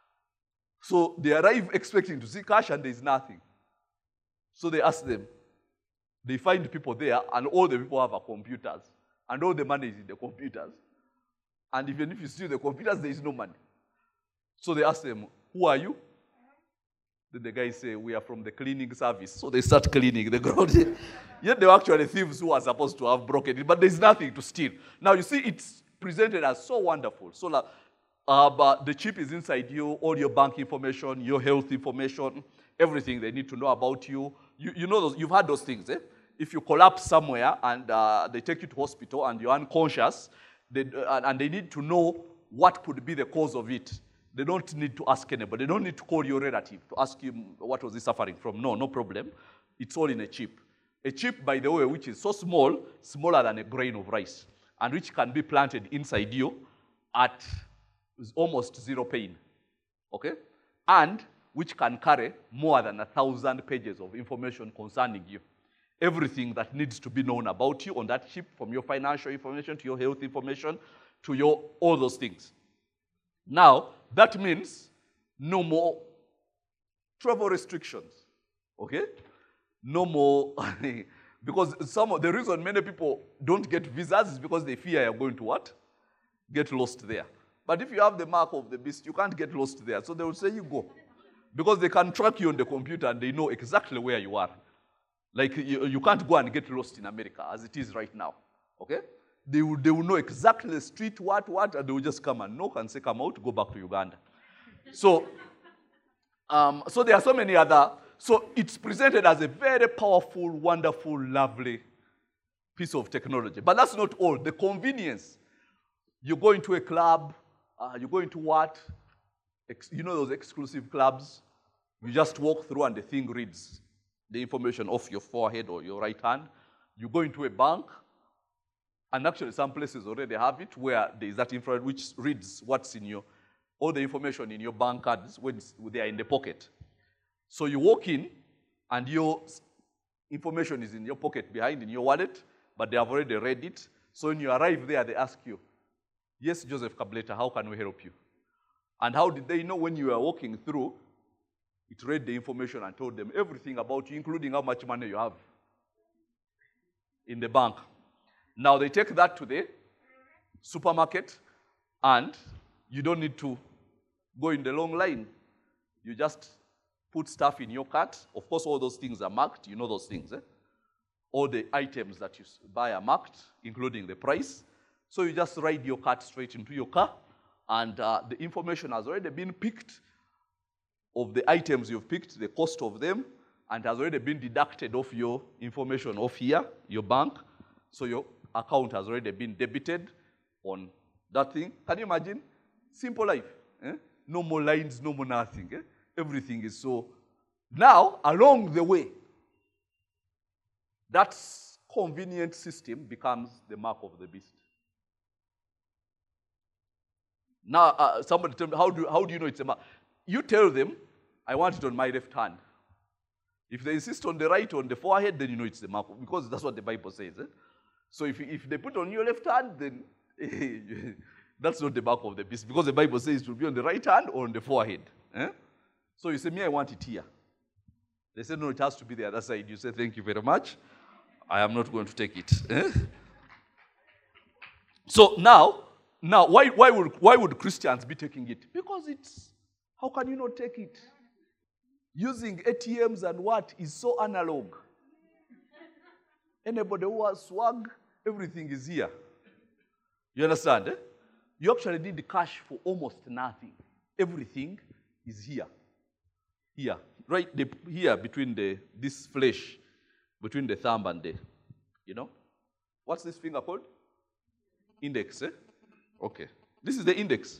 So they arrive expecting to see cash and there is nothing. So they ask them. They find people there and all the people have a computers. And all the money is in the computers. And even if you steal the computers, there is no money. So they ask them, who are you? Then the guys say, we are from the cleaning service. So they start cleaning the ground. Yet they were actually thieves who are supposed to have broken it, but there's nothing to steal. Now you see, it's presented as so wonderful. So like, uh, but the chip is inside you, all your bank information, your health information, everything they need to know about you. You, you know, those, you've had those things, eh? If you collapse somewhere and uh, they take you to hospital and you're unconscious, they, uh, and they need to know what could be the cause of it. They don't need to ask anybody. They don't need to call your relative to ask him what was he suffering from. No, no problem. It's all in a chip. A chip, by the way, which is so small, smaller than a grain of rice, and which can be planted inside you at almost zero pain, okay? And which can carry more than a thousand pages of information concerning you. Everything that needs to be known about you on that chip, from your financial information to your health information to your all those things. Now, that means no more travel restrictions, okay? No more, because some of the reason many people don't get visas is because they fear you're going to what? Get lost there. But if you have the mark of the beast, you can't get lost there. So they will say you go. Because they can track you on the computer and they know exactly where you are. Like you, you can't go and get lost in America as it is right now, okay? They will, they will know exactly the street, what, what, and they will just come and knock and say, come out, go back to Uganda. So, um, so there are so many other, so it's presented as a very powerful, wonderful, lovely piece of technology. But that's not all. The convenience. You go into a club, uh, you go into what? Ex you know those exclusive clubs? You just walk through and the thing reads the information off your forehead or your right hand. You go into a bank, and actually some places already have it where there is that infrared which reads what's in your, all the information in your bank cards when they are in the pocket. So you walk in and your information is in your pocket behind in your wallet, but they have already read it. So when you arrive there, they ask you, yes, Joseph Kableta, how can we help you? And how did they know when you were walking through, it read the information and told them everything about you, including how much money you have in the bank. Now they take that to the supermarket and you don't need to go in the long line. You just put stuff in your cart. Of course, all those things are marked. You know those things, eh? All the items that you buy are marked, including the price. So you just ride your cart straight into your car, and uh, the information has already been picked of the items you've picked, the cost of them, and has already been deducted off your information off here, your bank. So your account has already been debited on that thing. Can you imagine? Simple life. Eh? No more lines, no more nothing. Eh? Everything is so. Now, along the way, that convenient system becomes the mark of the beast. Now, uh, somebody tell me, how do, how do you know it's a mark? You tell them, I want it on my left hand. If they insist on the right, on the forehead, then you know it's the mark, because that's what the Bible says. Eh? So if, if they put on your left hand, then that's not the mark of the beast, because the Bible says it will be on the right hand or on the forehead. Eh? So you say, me, I want it here. They say, no, it has to be the other side. You say, thank you very much. I am not going to take it. Eh? So now, now why, why, would, why would Christians be taking it? Because it's, how can you not take it? Using A T Ms and what is so analog. Anybody who has swag, everything is here. You understand? Eh? You actually need the cash for almost nothing. Everything is here. Here, right the, here between the this flesh, between the thumb and the, you know, what's this finger called? Index, eh? Okay. This is the index.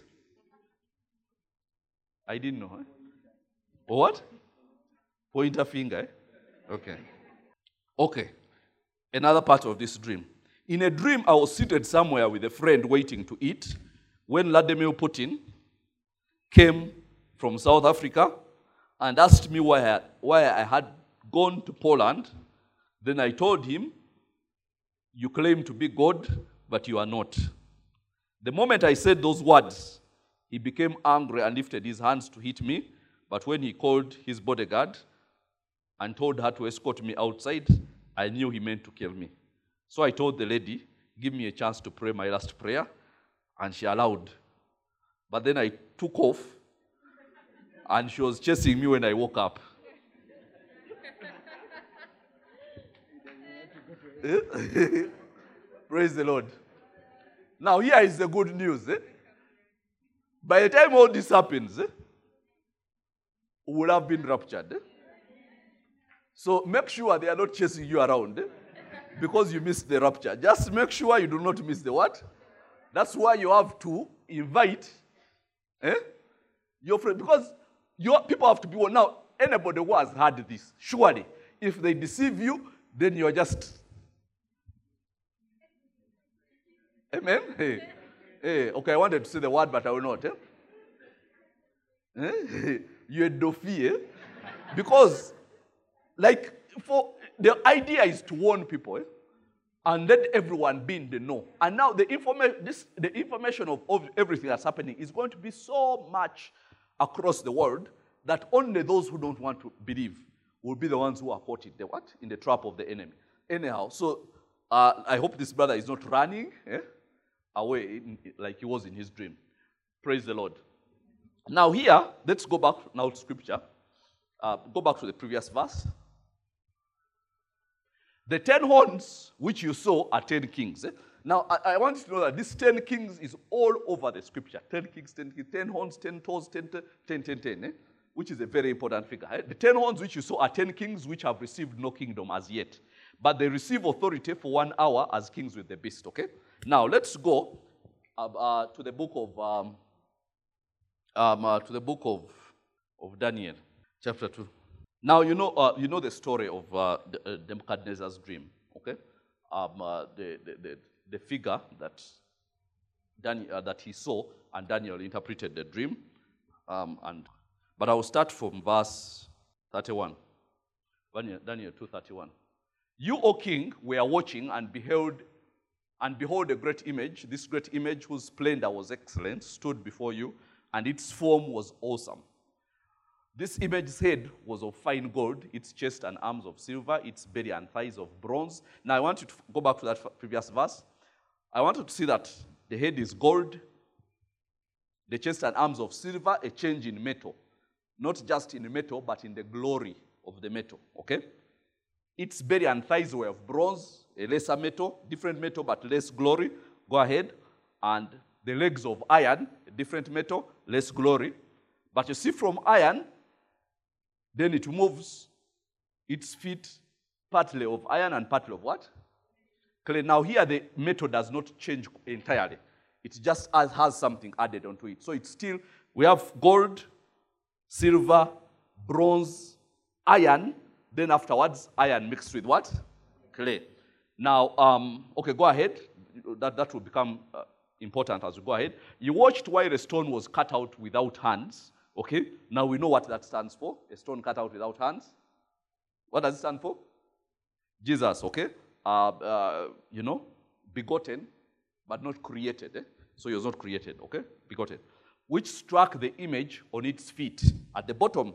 I didn't know, eh? Or what? Pointer finger, eh? Okay. Okay. Another part of this dream. In a dream, I was seated somewhere with a friend waiting to eat when Vladimir Putin came from South Africa and asked me why I, why I had gone to Poland. Then I told him, you claim to be God, but you are not. The moment I said those words, he became angry and lifted his hands to hit me. But when he called his bodyguard and told her to escort me outside, I knew he meant to kill me. So I told the lady, give me a chance to pray my last prayer, and she allowed. But then I took off, and she was chasing me when I woke up. Praise the Lord. Now here is the good news. Eh? By the time all this happens, eh, we will have been raptured. Eh? So make sure they are not chasing you around eh, because you missed the rapture. Just make sure you do not miss the what? That's why you have to invite eh, your friend. Because your people have to be one. Now, anybody who has heard this, surely, if they deceive you, then you're just... Amen? Hey. Hey. Okay, I wanted to say the word, but I will not. Eh? Eh? You're dofi, eh? Because, like, for the idea is to warn people, eh? And let everyone be in the know. And now the information, this, the information of, of everything that's happening is going to be so much across the world that only those who don't want to believe will be the ones who are caught in the what? In the trap of the enemy. Anyhow, so uh, I hope this brother is not running eh, away in, like he was in his dream. Praise the Lord. Now here, let's go back now to scripture. Uh, go back to the previous verse. The ten horns which you saw are ten kings. Eh? Now, I, I want you to know that this ten kings is all over the scripture. Ten kings, ten kings, ten horns, ten toes, ten, ten, ten, ten, ten eh? Which is a very important figure. Eh? The ten horns which you saw are ten kings which have received no kingdom as yet. But they receive authority for one hour as kings with the beast, okay? Now, let's go uh, uh, to the book of, um, um, uh, to the book of, of Daniel, chapter two. Now, you know, uh, you know the story of uh, the, uh, Nebuchadnezzar's dream, okay? Um, uh, the, the, the, the figure that, Daniel, uh, that he saw, and Daniel interpreted the dream. Um, and, but I will start from verse thirty-one. Daniel, Daniel two thirty-one. You, O king, were watching and beheld, and behold a great image. This great image whose splendor was excellent stood before you, and its form was awesome. This image's head was of fine gold, its chest and arms of silver, its belly and thighs of bronze. Now I want you to go back to that previous verse. I want you to see that the head is gold, the chest and arms of silver, a change in metal. Not just in metal, but in the glory of the metal, okay? Its belly and thighs were of bronze, a lesser metal, different metal but less glory. Go ahead. And the legs of iron, a different metal, less glory. But you see from iron, then it moves its feet partly of iron and partly of what? Clay. Now here the metal does not change entirely. It just has, has something added onto it. So it's still, we have gold, silver, bronze, iron, then afterwards iron mixed with what? Clay. Now, um, okay, go ahead. That, that will become uh, important as we go ahead. You watched while a stone was cut out without hands. Okay, now we know what that stands for. A stone cut out without hands. What does it stand for? Jesus, okay? Uh, uh, you know, begotten, but not created. Eh? So he was not created, okay? Begotten. Which struck the image on its feet. At the bottom,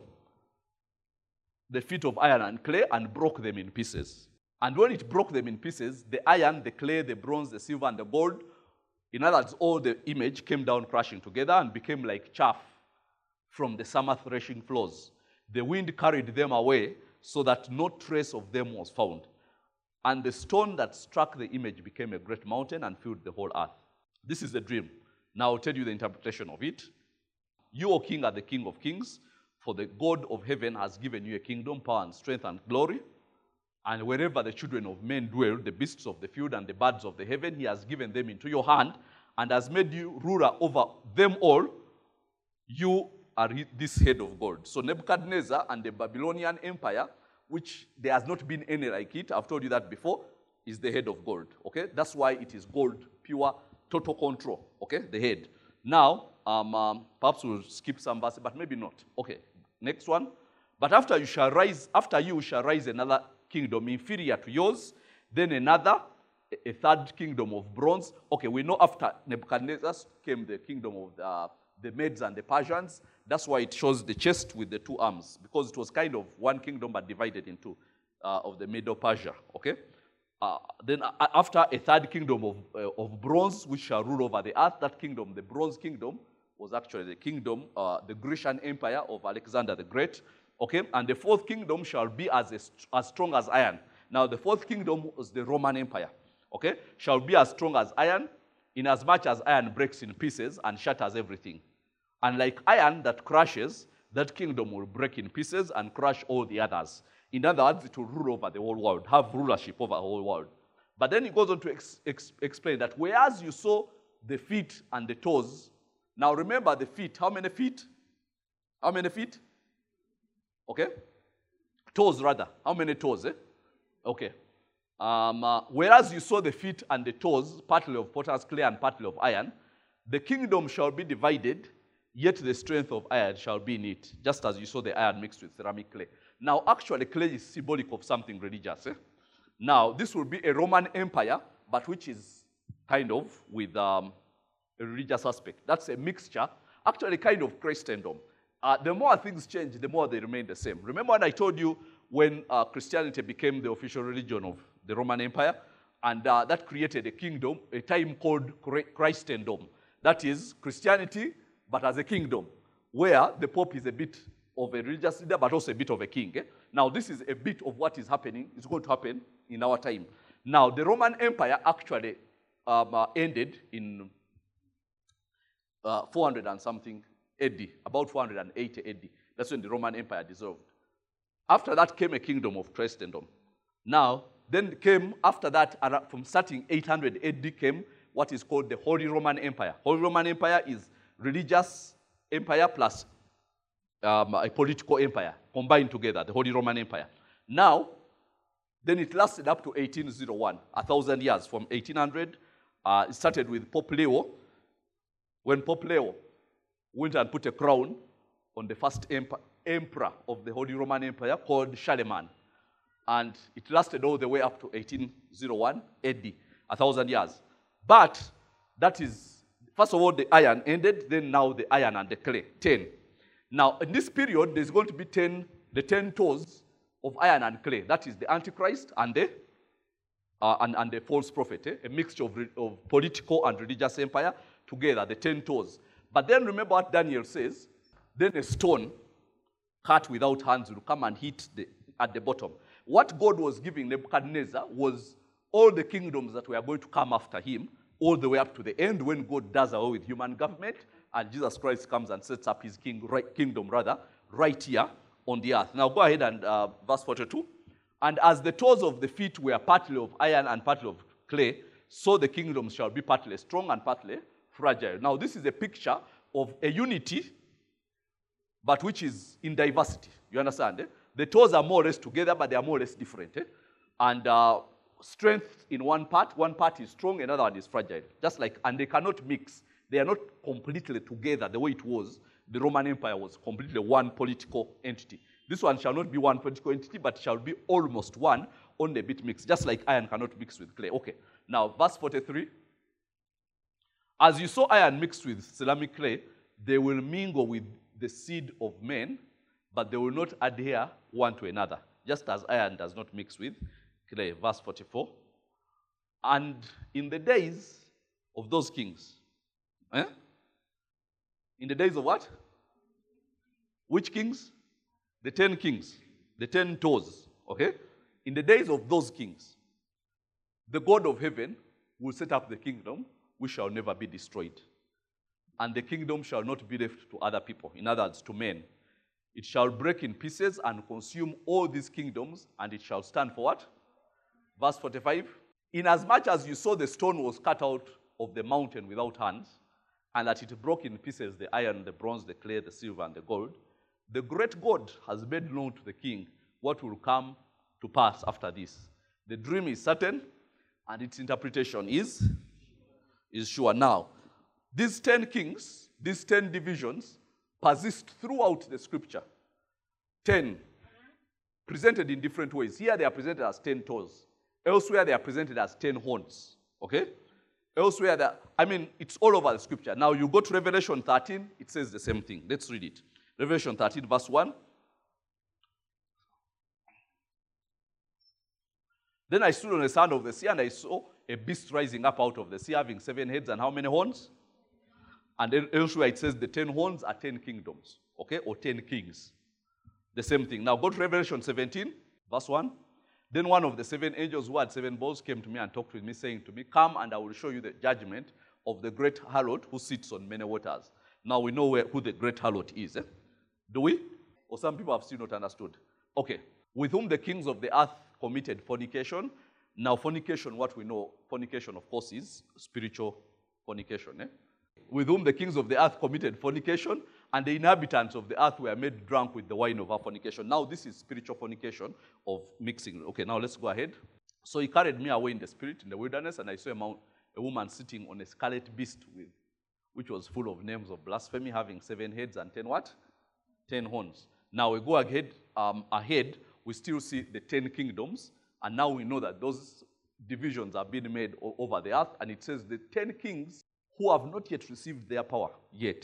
the feet of iron and clay, and broke them in pieces. And when it broke them in pieces, the iron, the clay, the bronze, the silver, and the gold, in other words, all the image came down crashing together and became like chaff from the summer threshing floors. The wind carried them away so that no trace of them was found. And the stone that struck the image became a great mountain and filled the whole earth. This is the dream. Now I'll tell you the interpretation of it. You, O king, are the king of kings, For the God of heaven has given you a kingdom, power, and strength, and glory. And wherever the children of men dwell, the beasts of the field and the birds of the heaven, he has given them into your hand, and has made you ruler over them all. You are this head of gold. So Nebuchadnezzar and the Babylonian Empire, which there has not been any like it, I've told you that before, is the head of gold. Okay? That's why it is gold, pure, total control. Okay? The head. Now, um, um, perhaps we'll skip some verses, but maybe not. Okay. Next one. But after you shall rise, after you shall rise another kingdom inferior to yours, then another, a third kingdom of bronze. Okay, we know after Nebuchadnezzar came the kingdom of the, the Medes and the Persians. That's why it shows the chest with the two arms, because it was kind of one kingdom but divided into uh, of the Medo-Persia. Okay. Uh, then uh, after a third kingdom of, uh, of bronze, which shall rule over the earth, that kingdom, the bronze kingdom, was actually the kingdom, uh, the Grecian Empire of Alexander the Great. Okay, and the fourth kingdom shall be as, a, as strong as iron. Now, the fourth kingdom was the Roman Empire. Okay, shall be as strong as iron, inasmuch as iron breaks in pieces and shatters everything. And like iron that crushes, that kingdom will break in pieces and crush all the others. In other words, it will rule over the whole world, have rulership over the whole world. But then he goes on to ex ex explain that whereas you saw the feet and the toes, now remember the feet, how many feet? How many feet? Okay? Toes rather. How many toes, eh? Okay. Um, uh, whereas you saw the feet and the toes, partly of potter's clay and partly of iron, the kingdom shall be divided, yet the strength of iron shall be in it, just as you saw the iron mixed with ceramic clay. Now, actually, clay is symbolic of something religious. Eh? Now, this will be a Roman Empire, but which is kind of with um, a religious aspect. That's a mixture, actually kind of Christendom. Uh, the more things change, the more they remain the same. Remember when I told you when uh, Christianity became the official religion of the Roman Empire, and uh, that created a kingdom, a time called Christendom. That is Christianity, but as a kingdom, where the Pope is a bit of a religious leader, but also a bit of a king. Eh? Now, this is a bit of what is happening, is going to happen in our time. Now, the Roman Empire actually um, uh, ended in uh, four hundred and something A D, about four hundred eighty A D. That's when the Roman Empire dissolved. After that came a kingdom of Christendom. Now, then came, after that, from starting eight hundred A D came what is called the Holy Roman Empire. Holy Roman Empire is religious empire plus um, a political empire combined together, the Holy Roman Empire. Now, then it lasted up to eighteen oh one, a thousand years. From eighteen hundred, uh, it started with Pope Leo. When Pope Leo went and put a crown on the first emperor of the Holy Roman Empire called Charlemagne. And it lasted all the way up to eighteen oh one A D, a thousand years. But that is, first of all, the iron ended, then now the iron and the clay, ten. Now, in this period, there's going to be ten, the ten toes of iron and clay. That is the Antichrist and the, uh, and, and the false prophet, eh? A mixture of, of political and religious empire together, the ten toes. But then remember what Daniel says, then a stone cut without hands will come and hit the, at the bottom. What God was giving Nebuchadnezzar was all the kingdoms that were going to come after him, all the way up to the end when God does away with human government and Jesus Christ comes and sets up his king, right, kingdom rather, right here on the earth. Now go ahead and uh, verse forty-two. And as the toes of the feet were partly of iron and partly of clay, so the kingdoms shall be partly strong and partly fragile. Now this is a picture of a unity, but which is in diversity. You understand? Eh? The toes are more or less together, but they are more or less different. Eh? And uh, strength in one part, one part is strong, another one is fragile. Just like, and they cannot mix. They are not completely together the way it was. The Roman Empire was completely one political entity. This one shall not be one political entity, but shall be almost one, only a bit mixed, just like iron cannot mix with clay. Okay, now verse forty-three. As you saw iron mixed with ceramic clay, they will mingle with the seed of men, but they will not adhere one to another, just as iron does not mix with clay. Verse forty-four. And in the days of those kings, eh? In the days of what? Which kings? The ten kings, the ten toes, okay? In the days of those kings, the God of heaven will set up the kingdom which shall never be destroyed. And the kingdom shall not be left to other people, in other words, to men. It shall break in pieces and consume all these kingdoms, and it shall stand for what? Verse forty-five. Inasmuch as you saw the stone was cut out of the mountain without hands, and that it broke in pieces the iron, the bronze, the clay, the silver, and the gold, the great God has made known to the king what will come to pass after this. The dream is certain, and its interpretation is, is sure. Now, these ten kings, these ten divisions, persist throughout the scripture. Ten, presented in different ways. Here they are presented as ten toes. Elsewhere they are presented as ten horns. Okay? Elsewhere, they are, I mean, it's all over the scripture. Now you go to Revelation thirteen, it says the same thing. Let's read it. Revelation thirteen, verse one. Then I stood on the sand of the sea, and I saw a beast rising up out of the sea, having seven heads and how many horns? And then elsewhere it says the ten horns are ten kingdoms, okay, or ten kings. The same thing. Now go to Revelation seventeen, verse one. Then one of the seven angels who had seven bowls came to me and talked with me, saying to me, come and I will show you the judgment of the great harlot who sits on many waters. Now we know where, who the great harlot is. Eh? Do we? Or some people have still not understood. Okay. With whom the kings of the earth committed fornication. Now fornication, what we know, fornication of course is spiritual fornication. Eh? With whom the kings of the earth committed fornication, and the inhabitants of the earth were made drunk with the wine of her fornication. Now this is spiritual fornication of mixing. Okay, now let's go ahead. So he carried me away in the spirit in the wilderness, and I saw a, mount, a woman sitting on a scarlet beast, with, which was full of names of blasphemy, having seven heads and ten what? Ten horns. Now we go ahead, um, ahead, we still see the ten kingdoms, and now we know that those divisions are being made over the earth, and it says the ten kings who have not yet received their power yet.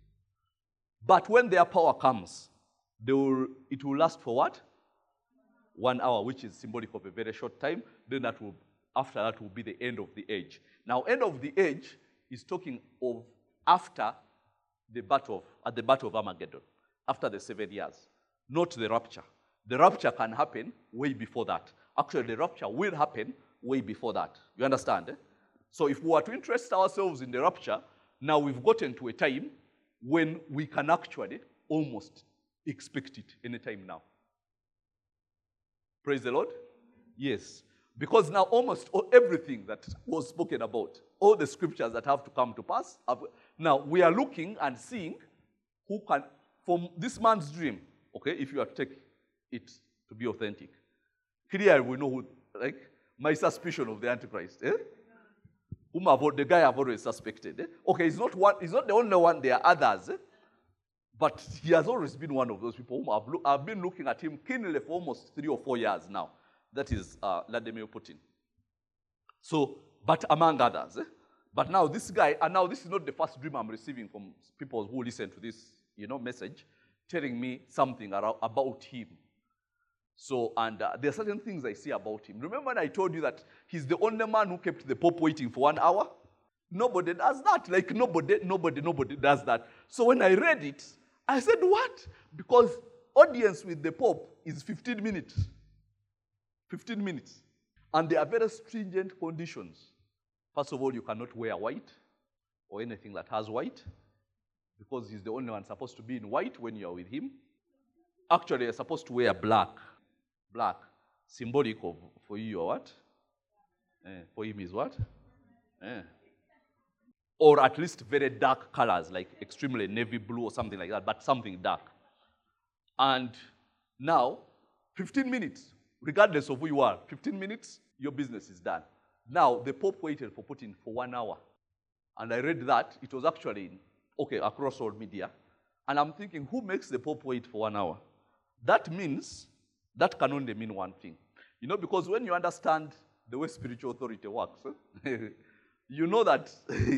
But when their power comes, they will, it will last for what? One hour, which is symbolic of a very short time. Then that will, after that will be the end of the age. Now, end of the age is talking of after the battle of, at the battle of Armageddon, after the seven years, not the rapture. The rapture can happen way before that. Actually, the rapture will happen way before that. You understand? Eh? So if we were to interest ourselves in the rapture, now we've gotten to a time when we can actually almost expect it anytime now. Praise the Lord? Yes. Because now almost all, everything that was spoken about, all the scriptures that have to come to pass, have, now we are looking and seeing who can, from this man's dream, okay, if you are to take it to be authentic, clearly we know who, like, my suspicion of the Antichrist, eh? Whom I've, the guy I've always suspected. Eh? Okay, he's not one. He's not the only one. There are others, eh? But he has always been one of those people whom I've, lo- I've been looking at him keenly for almost three or four years now. That is uh, Vladimir Putin. So, but among others. Eh? But now this guy, and now this is not the first dream I'm receiving from people who listen to this, you know, message, telling me something around, about him. So, and uh, there are certain things I see about him. Remember when I told you that he's the only man who kept the Pope waiting for one hour? Nobody does that. Like nobody, nobody, nobody does that. So when I read it, I said, what? Because audience with the Pope is fifteen minutes. fifteen minutes. And there are very stringent conditions. First of all, you cannot wear white or anything that has white, because he's the only one supposed to be in white when you are with him. Actually, you're supposed to wear black. Black, symbolic of, for you or what? Eh, for him is what? Eh. Or at least very dark colors, like extremely navy blue or something like that, but something dark. And now, fifteen minutes, regardless of who you are, fifteen minutes, your business is done. Now, the Pope waited for Putin for one hour. And I read that, it was actually, in, okay, across all media. And I'm thinking, who makes the Pope wait for one hour? That means, that can only mean one thing. You know, because when you understand the way spiritual authority works, you know that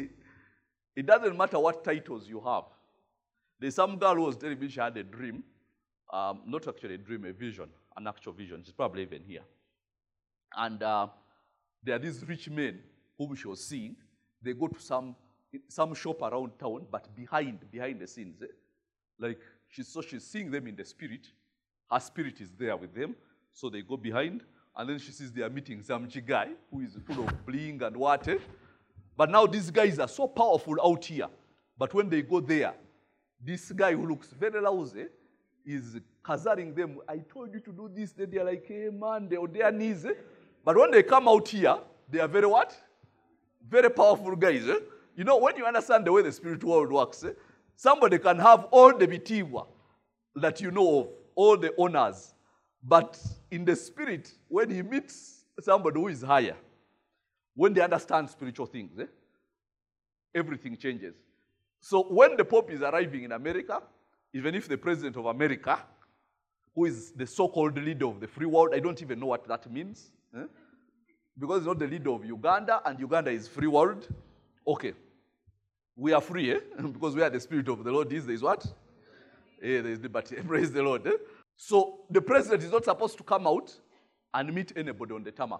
it doesn't matter what titles you have. There's some girl who was telling me she had a dream, um, not actually a dream, a vision, an actual vision. She's probably even here. And uh, there are these rich men whom she was seeing. They go to some some shop around town, but behind, behind the scenes. Eh? Like, she, so she's seeing them in the spirit. Her spirit is there with them. So they go behind, and then she sees they are meeting some guy who is full of bling and water. But now these guys are so powerful out here. But when they go there, this guy who looks very lousy is kazaring them. I told you to do this. Then they're like, hey man, they're on their knees. Eh? But when they come out here, they are very what? Very powerful guys. Eh? You know, when you understand the way the spiritual world works, eh? Somebody can have all the bitiwa that you know of, all the honors. But in the spirit, when he meets somebody who is higher, when they understand spiritual things, eh? Everything changes. So when the Pope is arriving in America, even if the President of America, who is the so-called leader of the free world, I don't even know what that means, eh? Because he's not the leader of Uganda, and Uganda is free world. Okay. We are free, eh? Because we are the Spirit of the Lord. Is there is what? Eh, there is liberty. Praise the Lord. Eh? So the president is not supposed to come out and meet anybody on the tarmac.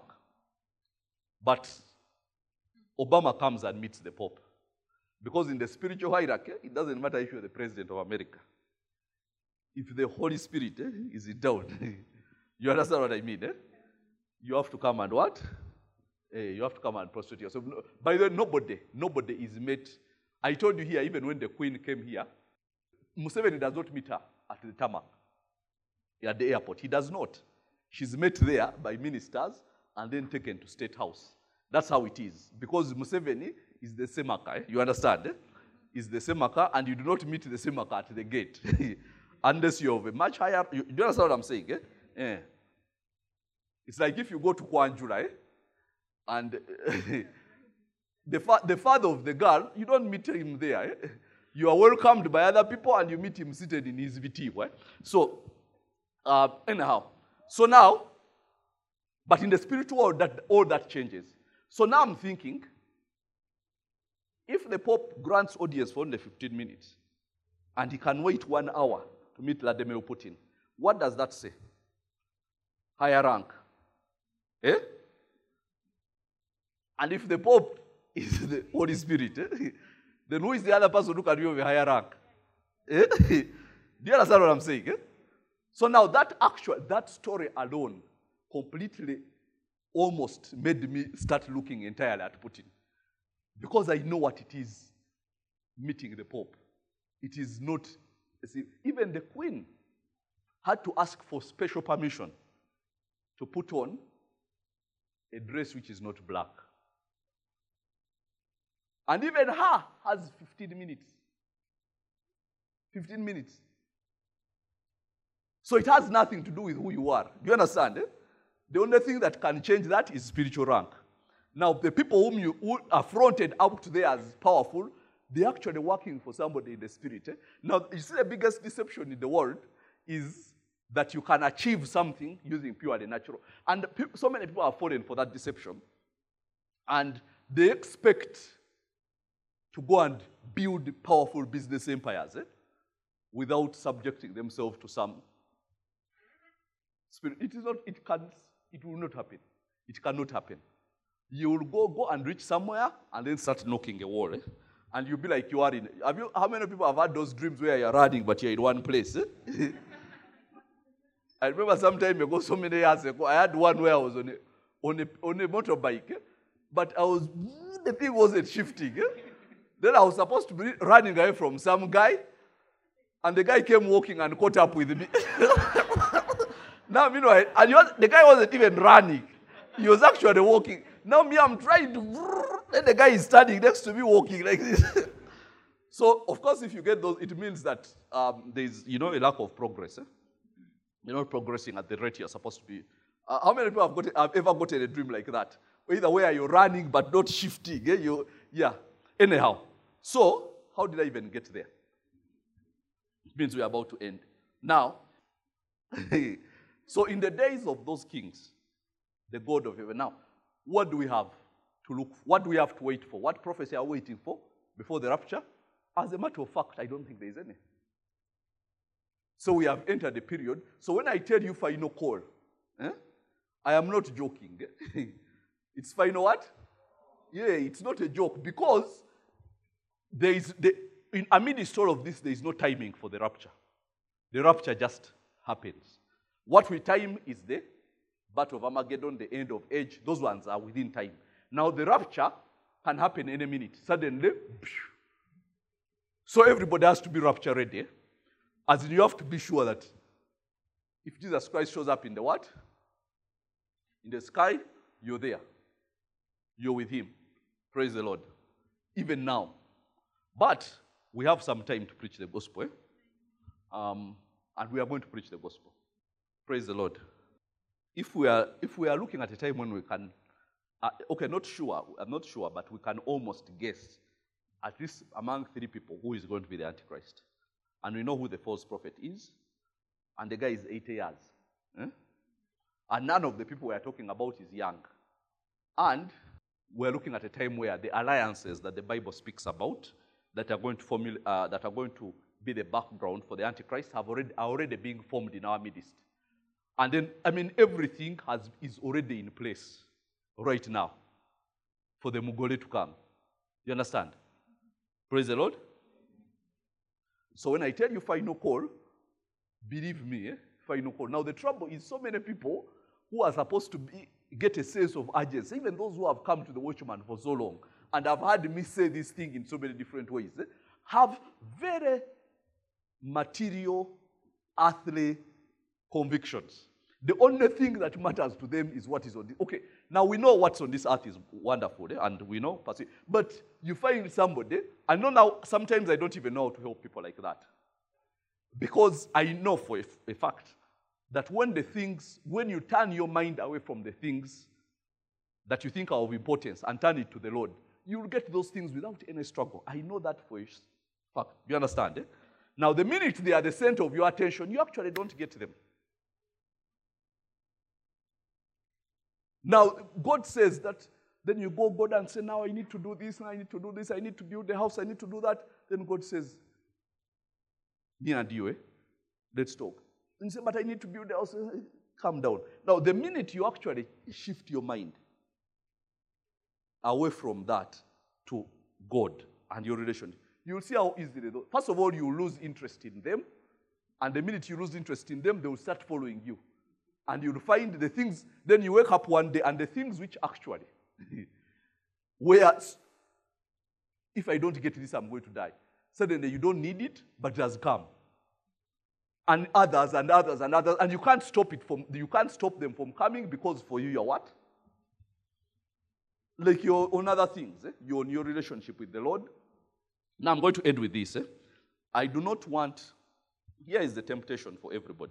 But Obama comes and meets the Pope. Because in the spiritual hierarchy, it doesn't matter if you're the President of America. If the Holy Spirit eh, is down, you understand what I mean? Eh? You have to come and what? Eh, you have to come and prostrate yourself. No, by the way, nobody, nobody is met. I told you here, even when the Queen came here, Museveni does not meet her at the tarmac, at the airport. He does not. She's met there by ministers and then taken to State House. That's how it is. Because Museveni is the Semaka, eh? You understand? Eh? Is the Semaka, and you do not meet the Semaka at the gate. Unless you have a much higher, you, you understand what I'm saying? Eh? Eh. It's like if you go to Kwanjura, eh? And the, fa the father of the girl, you don't meet him there. Eh? You are welcomed by other people and you meet him seated in his V T. Right? So, uh, anyhow, so now, but in the spiritual world, that, all that changes. So now I'm thinking, if the Pope grants audience for only fifteen minutes, and he can wait one hour to meet Vladimir Putin, what does that say? Higher rank. Eh? And if the Pope is the Holy Spirit, eh? Then who is the other person who can be of a higher rank? Eh? Do you understand what I'm saying? Eh? So now that actual, that story alone completely almost made me start looking entirely at Putin. Because I know what it is meeting the Pope. It is not, see, even the Queen had to ask for special permission to put on a dress which is not black. And even her has fifteen minutes. fifteen minutes. So it has nothing to do with who you are. Do you understand? Eh? The only thing that can change that is spiritual rank. Now, the people whom you who are fronted out there as powerful, they're actually working for somebody in the spirit. Eh? Now, you see the biggest deception in the world is that you can achieve something using purely natural. And so many people are falling for that deception. And they expect to go and build powerful business empires eh? without subjecting themselves to some spirit. It is not, it can, it will not happen. It cannot happen. You will go, go and reach somewhere and then start knocking a wall. Eh? And you'll be like you are in, have you, how many people have had those dreams where you're running but you're in one place? Eh? I remember some time ago, so many years ago, I had one where I was on a, on a, on a motorbike, eh? But I was, the thing wasn't shifting. Eh? Then I was supposed to be running away from some guy, and the guy came walking and caught up with me. Now, meanwhile, and was, the guy wasn't even running. He was actually walking. Now me, I'm trying to, then the guy is standing next to me walking like this. So, of course, if you get those, it means that um, there's, you know, a lack of progress. Eh? You're not progressing at the rate you're supposed to be. Uh, how many people have, got, have ever gotten a dream like that? Either where you're running but not shifting. Eh? You, yeah. Anyhow. So, how did I even get there? It means we're about to end. Now, so in the days of those kings, the God of heaven, now, what do we have to look for? What do we have to wait for? What prophecy are we waiting for before the rapture? As a matter of fact, I don't think there is any. So we have entered the period. So when I tell you final call, eh, I am not joking. It's final what? Yeah, it's not a joke because there is, the, in amidst all of this, there is no timing for the rapture. The rapture just happens. What we time is the Battle of Armageddon, the end of age. Those ones are within time. Now the rapture can happen any minute. Suddenly, so everybody has to be rapture ready. As in you have to be sure that If Jesus Christ shows up in the what? In the sky, you're there. You're with him. Praise the Lord. Even now. But we have some time to preach the gospel. Eh? Um, and we are going to preach the gospel. Praise the Lord. If we are if we are looking at a time when we can, uh, okay, not sure, I'm not sure, but we can almost guess, at least among three people, who is going to be the Antichrist. And we know who the false prophet is, and the guy is eighty years. Eh? And none of the people we are talking about is young. And we're looking at a time where the alliances that the Bible speaks about, that are going to formula, uh, that are going to be the background for the Antichrist, have already are already being formed in our midst. And then, I mean, everything has is already in place right now for the Mugole to come. You understand? Praise the Lord. So when I tell you final call, believe me, eh, final call. Now the trouble is so many people who are supposed to be get a sense of urgency, even those who have come to the Watchman for so long and have heard me say this thing in so many different ways, eh, have very material, earthly convictions. The only thing that matters to them is what is on this. Okay, now we know what's on this earth is wonderful, eh, and we know, but you find somebody, I know now, sometimes I don't even know how to help people like that. Because I know for a, a fact that when the things, when you turn your mind away from the things that you think are of importance and turn it to the Lord, you will get those things without any struggle. I know that for a fact. You understand? Eh? Now, the minute they are the center of your attention, you actually don't get them. Now, God says that, then you go God and say, now I need to do this, now I need to do this, I need to build the house, I need to do that. Then God says, me and you, eh? Let's talk. And you say, but I need to build the house. Calm down. Now, the minute you actually shift your mind away from that to God and your relationship, you'll see how easily, first of all, you lose interest in them. And the minute you lose interest in them, they will start following you. And you'll find the things, then you wake up one day, and the things which actually, where, if I don't get this, I'm going to die. Suddenly you don't need it, but it has come. And others and others and others, and you can't stop it from, you can't stop them from coming because for you, you're what? Like you're on other things. Eh? You're on your relationship with the Lord. Now I'm going to end with this. Eh? I do not want, here is the temptation for everybody.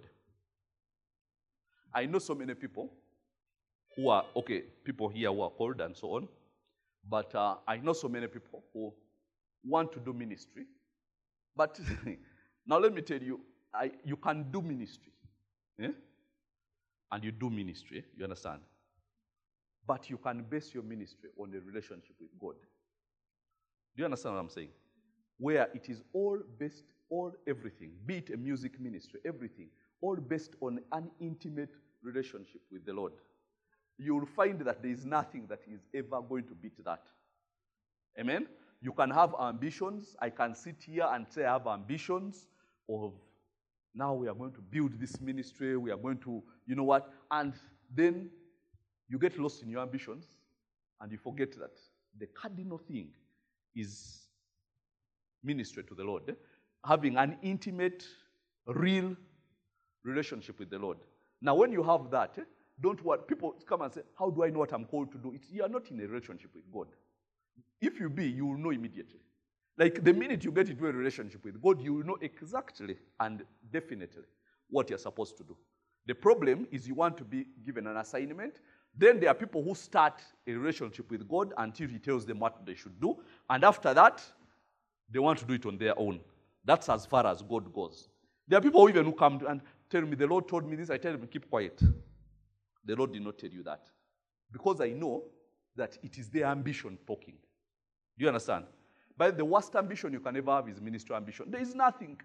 I know so many people who are, okay, people here who are called and so on, but uh, I know so many people who want to do ministry. But now let me tell you, I, you can do ministry. Eh? And you do ministry, you understand? But you can base your ministry on a relationship with God. Do you understand what I'm saying? Where it is all based, all everything, be it a music ministry, everything, all based on an intimate relationship with the Lord. You will find that there is nothing that is ever going to beat that. Amen? You can have ambitions. I can sit here and say I have ambitions of now we are going to build this ministry, we are going to, you know what, and then you get lost in your ambitions and you forget that the cardinal thing is ministry to the Lord. Eh? Having an intimate, real relationship with the Lord. Now, when you have that, eh, don't want people come and say, how do I know what I'm called to do? It's, you are not in a relationship with God. If you be, you will know immediately. Like the minute you get into a relationship with God, you will know exactly and definitely what you're supposed to do. The problem is you want to be given an assignment. Then there are people who start a relationship with God until he tells them what they should do. And after that, they want to do it on their own. That's as far as God goes. There are people who even who come and tell me, the Lord told me this. I tell them, keep quiet. The Lord did not tell you that. Because I know that it is their ambition talking. Do you understand? But the worst ambition you can ever have is ministry ambition. There is nothing.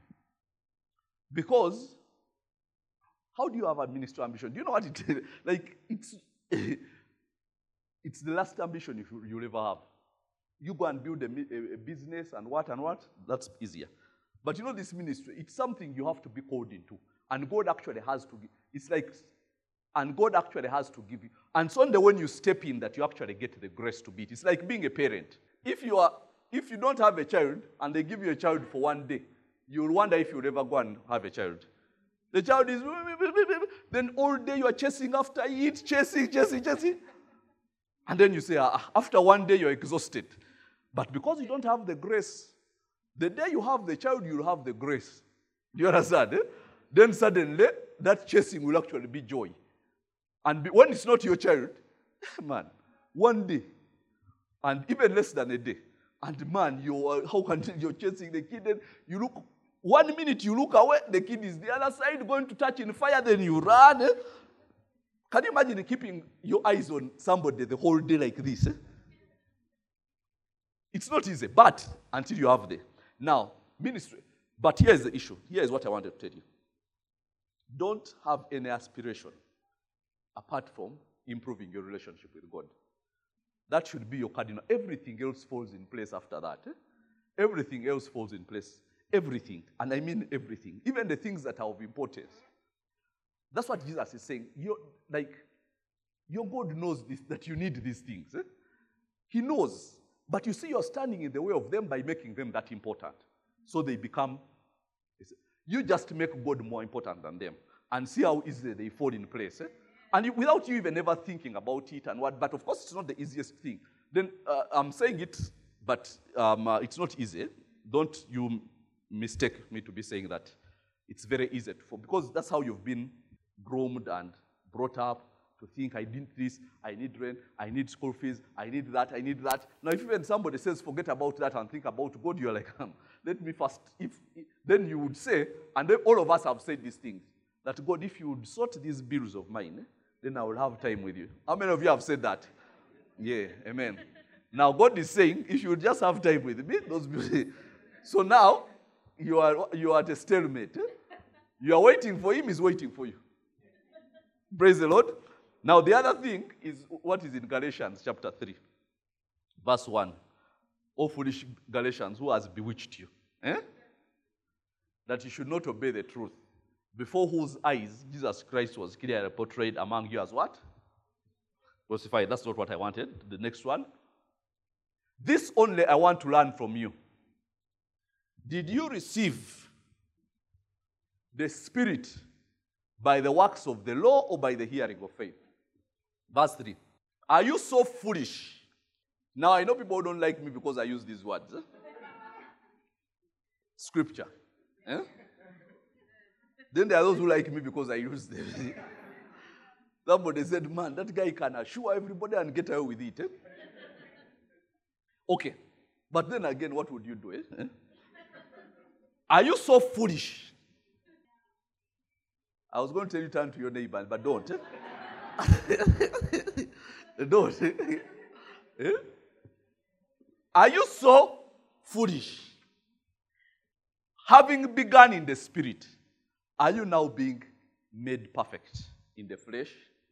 Because, how do you have a ministry ambition? Do you know what it is? Like, it's, it's the last ambition you, you'll ever have. You go and build a, a, a business and what and what, that's easier. But you know this ministry, it's something you have to be called into. And God actually has to give. It's like, and God actually has to give you. And it's only when you step in that you actually get the grace to be it. It's like being a parent. If you are, if you don't have a child and they give you a child for one day, you'll wonder if you'll ever go and have a child. The child is, then all day you are chasing after it, chasing, chasing, chasing. And then you say, ah, after one day you're exhausted. But because you don't have the grace, the day you have the child, you'll have the grace. Do you understand? Eh? Then suddenly, that chasing will actually be joy. And be, when it's not your child, man, one day, and even less than a day, and man, you are, how can you're chasing the kid, then you look, one minute you look away, the kid is the other side going to touch in fire, then you run. Eh? Can you imagine keeping your eyes on somebody the whole day like this? Eh? It's not easy, but until you have the. Now, ministry. But here's the issue. Here's what I wanted to tell you. Don't have any aspiration apart from improving your relationship with God. That should be your cardinal. Everything else falls in place after that. Eh? Everything else falls in place. Everything. And I mean everything. Even the things that are of importance. That's what Jesus is saying. You're, like, your God knows this, that you need these things. Eh? He knows. But you see, you're standing in the way of them by making them that important. So they become, you just make God more important than them. And see how easily they fall in place. Eh? And you, without you even ever thinking about it and what, but of course it's not the easiest thing. Then uh, I'm saying it, but um, uh, it's not easy. Don't you mistake me to be saying that it's very easy for, because that's how you've been groomed and brought up to think, I need this, I need rent, I need school fees, I need that, I need that. Now, if even somebody says, forget about that and think about God, you're like, um, let me first, if, then you would say, and then all of us have said these things, that God, if you would sort these bills of mine, eh, then I will have time with you. How many of you have said that? Yeah, amen. Now, God is saying, if you would just have time with me, those bills. So now, you are, you are at a stalemate. Eh? You are waiting for him, he's waiting for you. Praise the Lord. Now, the other thing is what is in Galatians chapter three, verse one. O foolish Galatians, who has bewitched you? Eh? That you should not obey the truth, before whose eyes Jesus Christ was clearly portrayed among you as what? Crucified. That's not what I wanted. The next one. This only I want to learn from you. Did you receive the Spirit by the works of the law or by the hearing of faith? Verse three. Are you so foolish? Now, I know people don't like me because I use these words. Eh? Scripture. Eh? Then there are those who like me because I use them. Somebody said, man, that guy can assure everybody and get away with it. Eh? Okay. But then again, what would you do? Eh? Eh? Are you so foolish? I was going to tell you turn to your neighbor, but don't. Eh? Don't. Eh? Are you so foolish? Having begun in the spirit, are you now being made perfect in the flesh?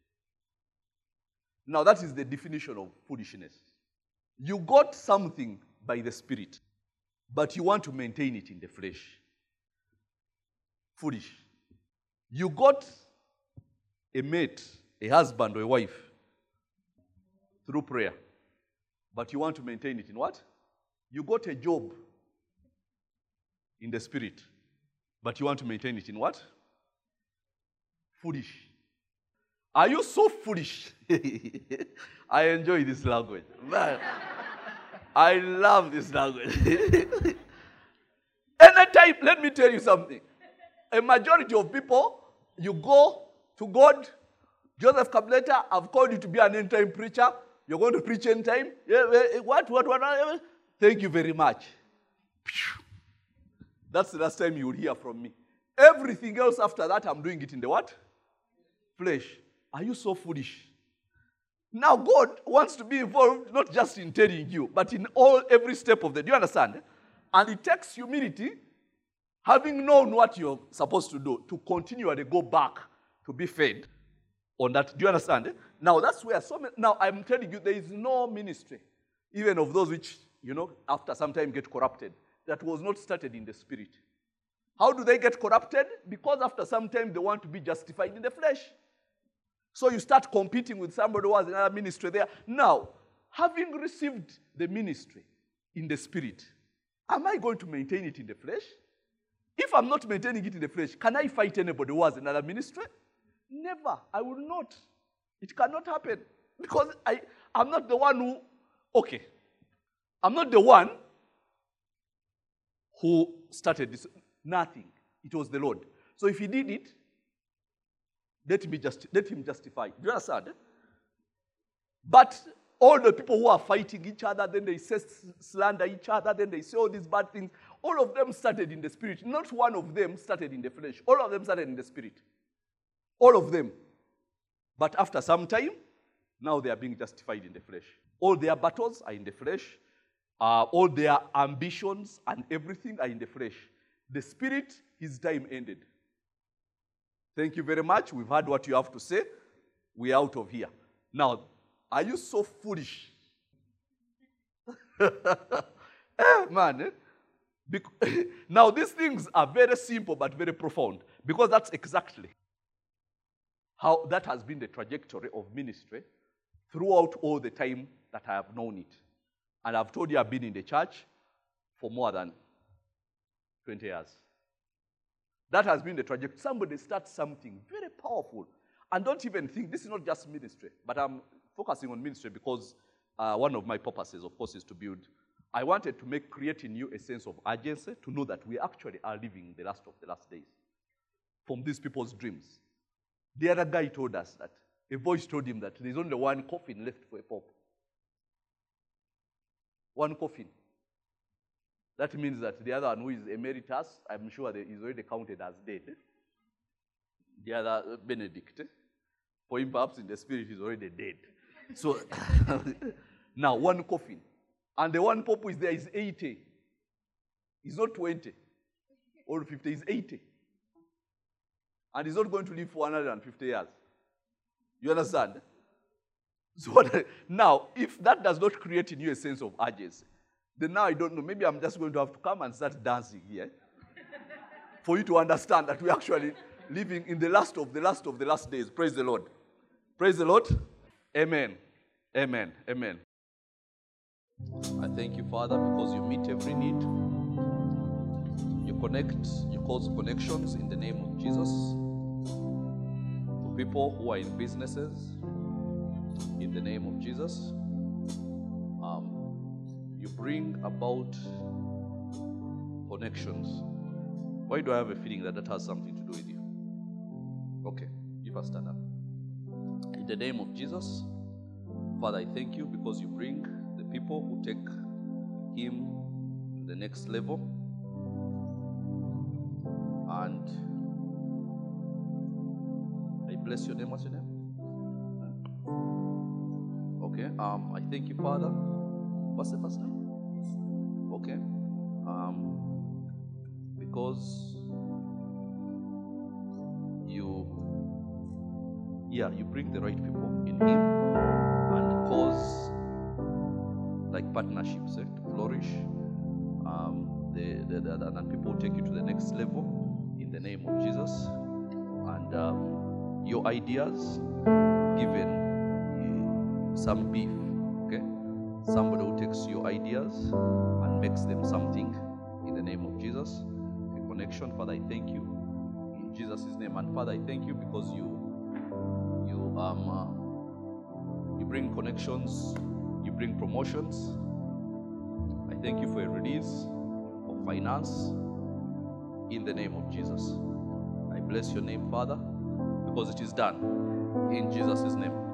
Now that is the definition of foolishness. You got something by the spirit, but you want to maintain it in the flesh. Foolish. You got a mate, a husband or a wife, through prayer, but you want to maintain it in what? You got a job in the spirit, but you want to maintain it in what? Foolish. Are you so foolish? I enjoy this language. Man, I love this language. Anytime, let me tell you something. A majority of people, you go to God, Joseph Kableta, I've called you to be an end-time preacher. You're going to preach end time? Yeah, what, what, what? Thank you very much. That's the last time you will hear from me. Everything else after that, I'm doing it in the what? Flesh. Are you so foolish? Now God wants to be involved not just in telling you, but in all every step of the. Do you understand? And it takes humility, having known what you're supposed to do, to continually go back to be fed on that. Do you understand? Now that's where so many, now I'm telling you, there is no ministry, even of those which, you know, after some time get corrupted, that was not started in the spirit. How do they get corrupted? Because after some time they want to be justified in the flesh. So you start competing with somebody who has another ministry there. Now, having received the ministry in the spirit, am I going to maintain it in the flesh? If I'm not maintaining it in the flesh, can I fight anybody who has another ministry? Never. I will not. It cannot happen. Because I, I'm not the one who, okay, I'm not the one who started this. Nothing. It was the Lord. So if he did it, let me just let him justify. Do you understand? But all the people who are fighting each other, then they say slander each other, then they say all these bad things, all of them started in the spirit. Not one of them started in the flesh. All of them started in the spirit. All of them. But after some time, now they are being justified in the flesh. All their battles are in the flesh. Uh, all their ambitions and everything are in the flesh. The spirit, his time ended. Thank you very much. We've heard what you have to say. We're out of here. Now, are you so foolish? eh, man, eh? Bec- now, these things are very simple but very profound, because that's exactly how that has been the trajectory of ministry throughout all the time that I have known it. And I've told you I've been in the church for more than twenty years. That has been the trajectory. Somebody starts something very powerful. And don't even think, this is not just ministry, but I'm focusing on ministry because uh, one of my purposes, of course, is to build. I wanted to make, create in you a sense of urgency to know that we actually are living the last of the last days from these people's dreams. The other guy told us that, a voice told him that there's only one coffin left for a pope. One coffin. That means that the other one who is emeritus, I'm sure that is already counted as dead. The other, uh, Benedict, for him perhaps in the spirit is already dead. So, now one coffin. And the one pope who is there is eighty. He's not twenty or fifty, he's eighty. And he's not going to live for one hundred fifty years. You understand? So what, now, if that does not create in you a sense of urgency, then now I don't know, maybe I'm just going to have to come and start dancing here for you to understand that we're actually living in the last of the last of the last days. Praise the Lord. Praise the Lord. Amen. Amen. Amen. I thank you, Father, because you meet every need. You connect, you cause connections in the name of Jesus. For people who are in businesses, in the name of Jesus. Um, you bring about connections. Why do I have a feeling that that has something to do with you? Okay, give us stand up. In the name of Jesus, Father, I thank you because you bring the people who take him to the next level. And I bless your name. What's your name? Okay, um, I thank you, Father. What's the first name? Okay. Um, because you, yeah, you bring the right people in him and cause like partnerships eh, to flourish. Um, the, the, the, and people take you to the next level in the name of Jesus. And um, your ideas given some beef, okay? Somebody who takes your ideas and makes them something in the name of Jesus. A connection, Father, I thank you in Jesus' name. And Father, I thank you because you you um uh, you bring connections, you bring promotions. I thank you for a release of finance in the name of Jesus. I bless your name, Father, because it is done in Jesus' name.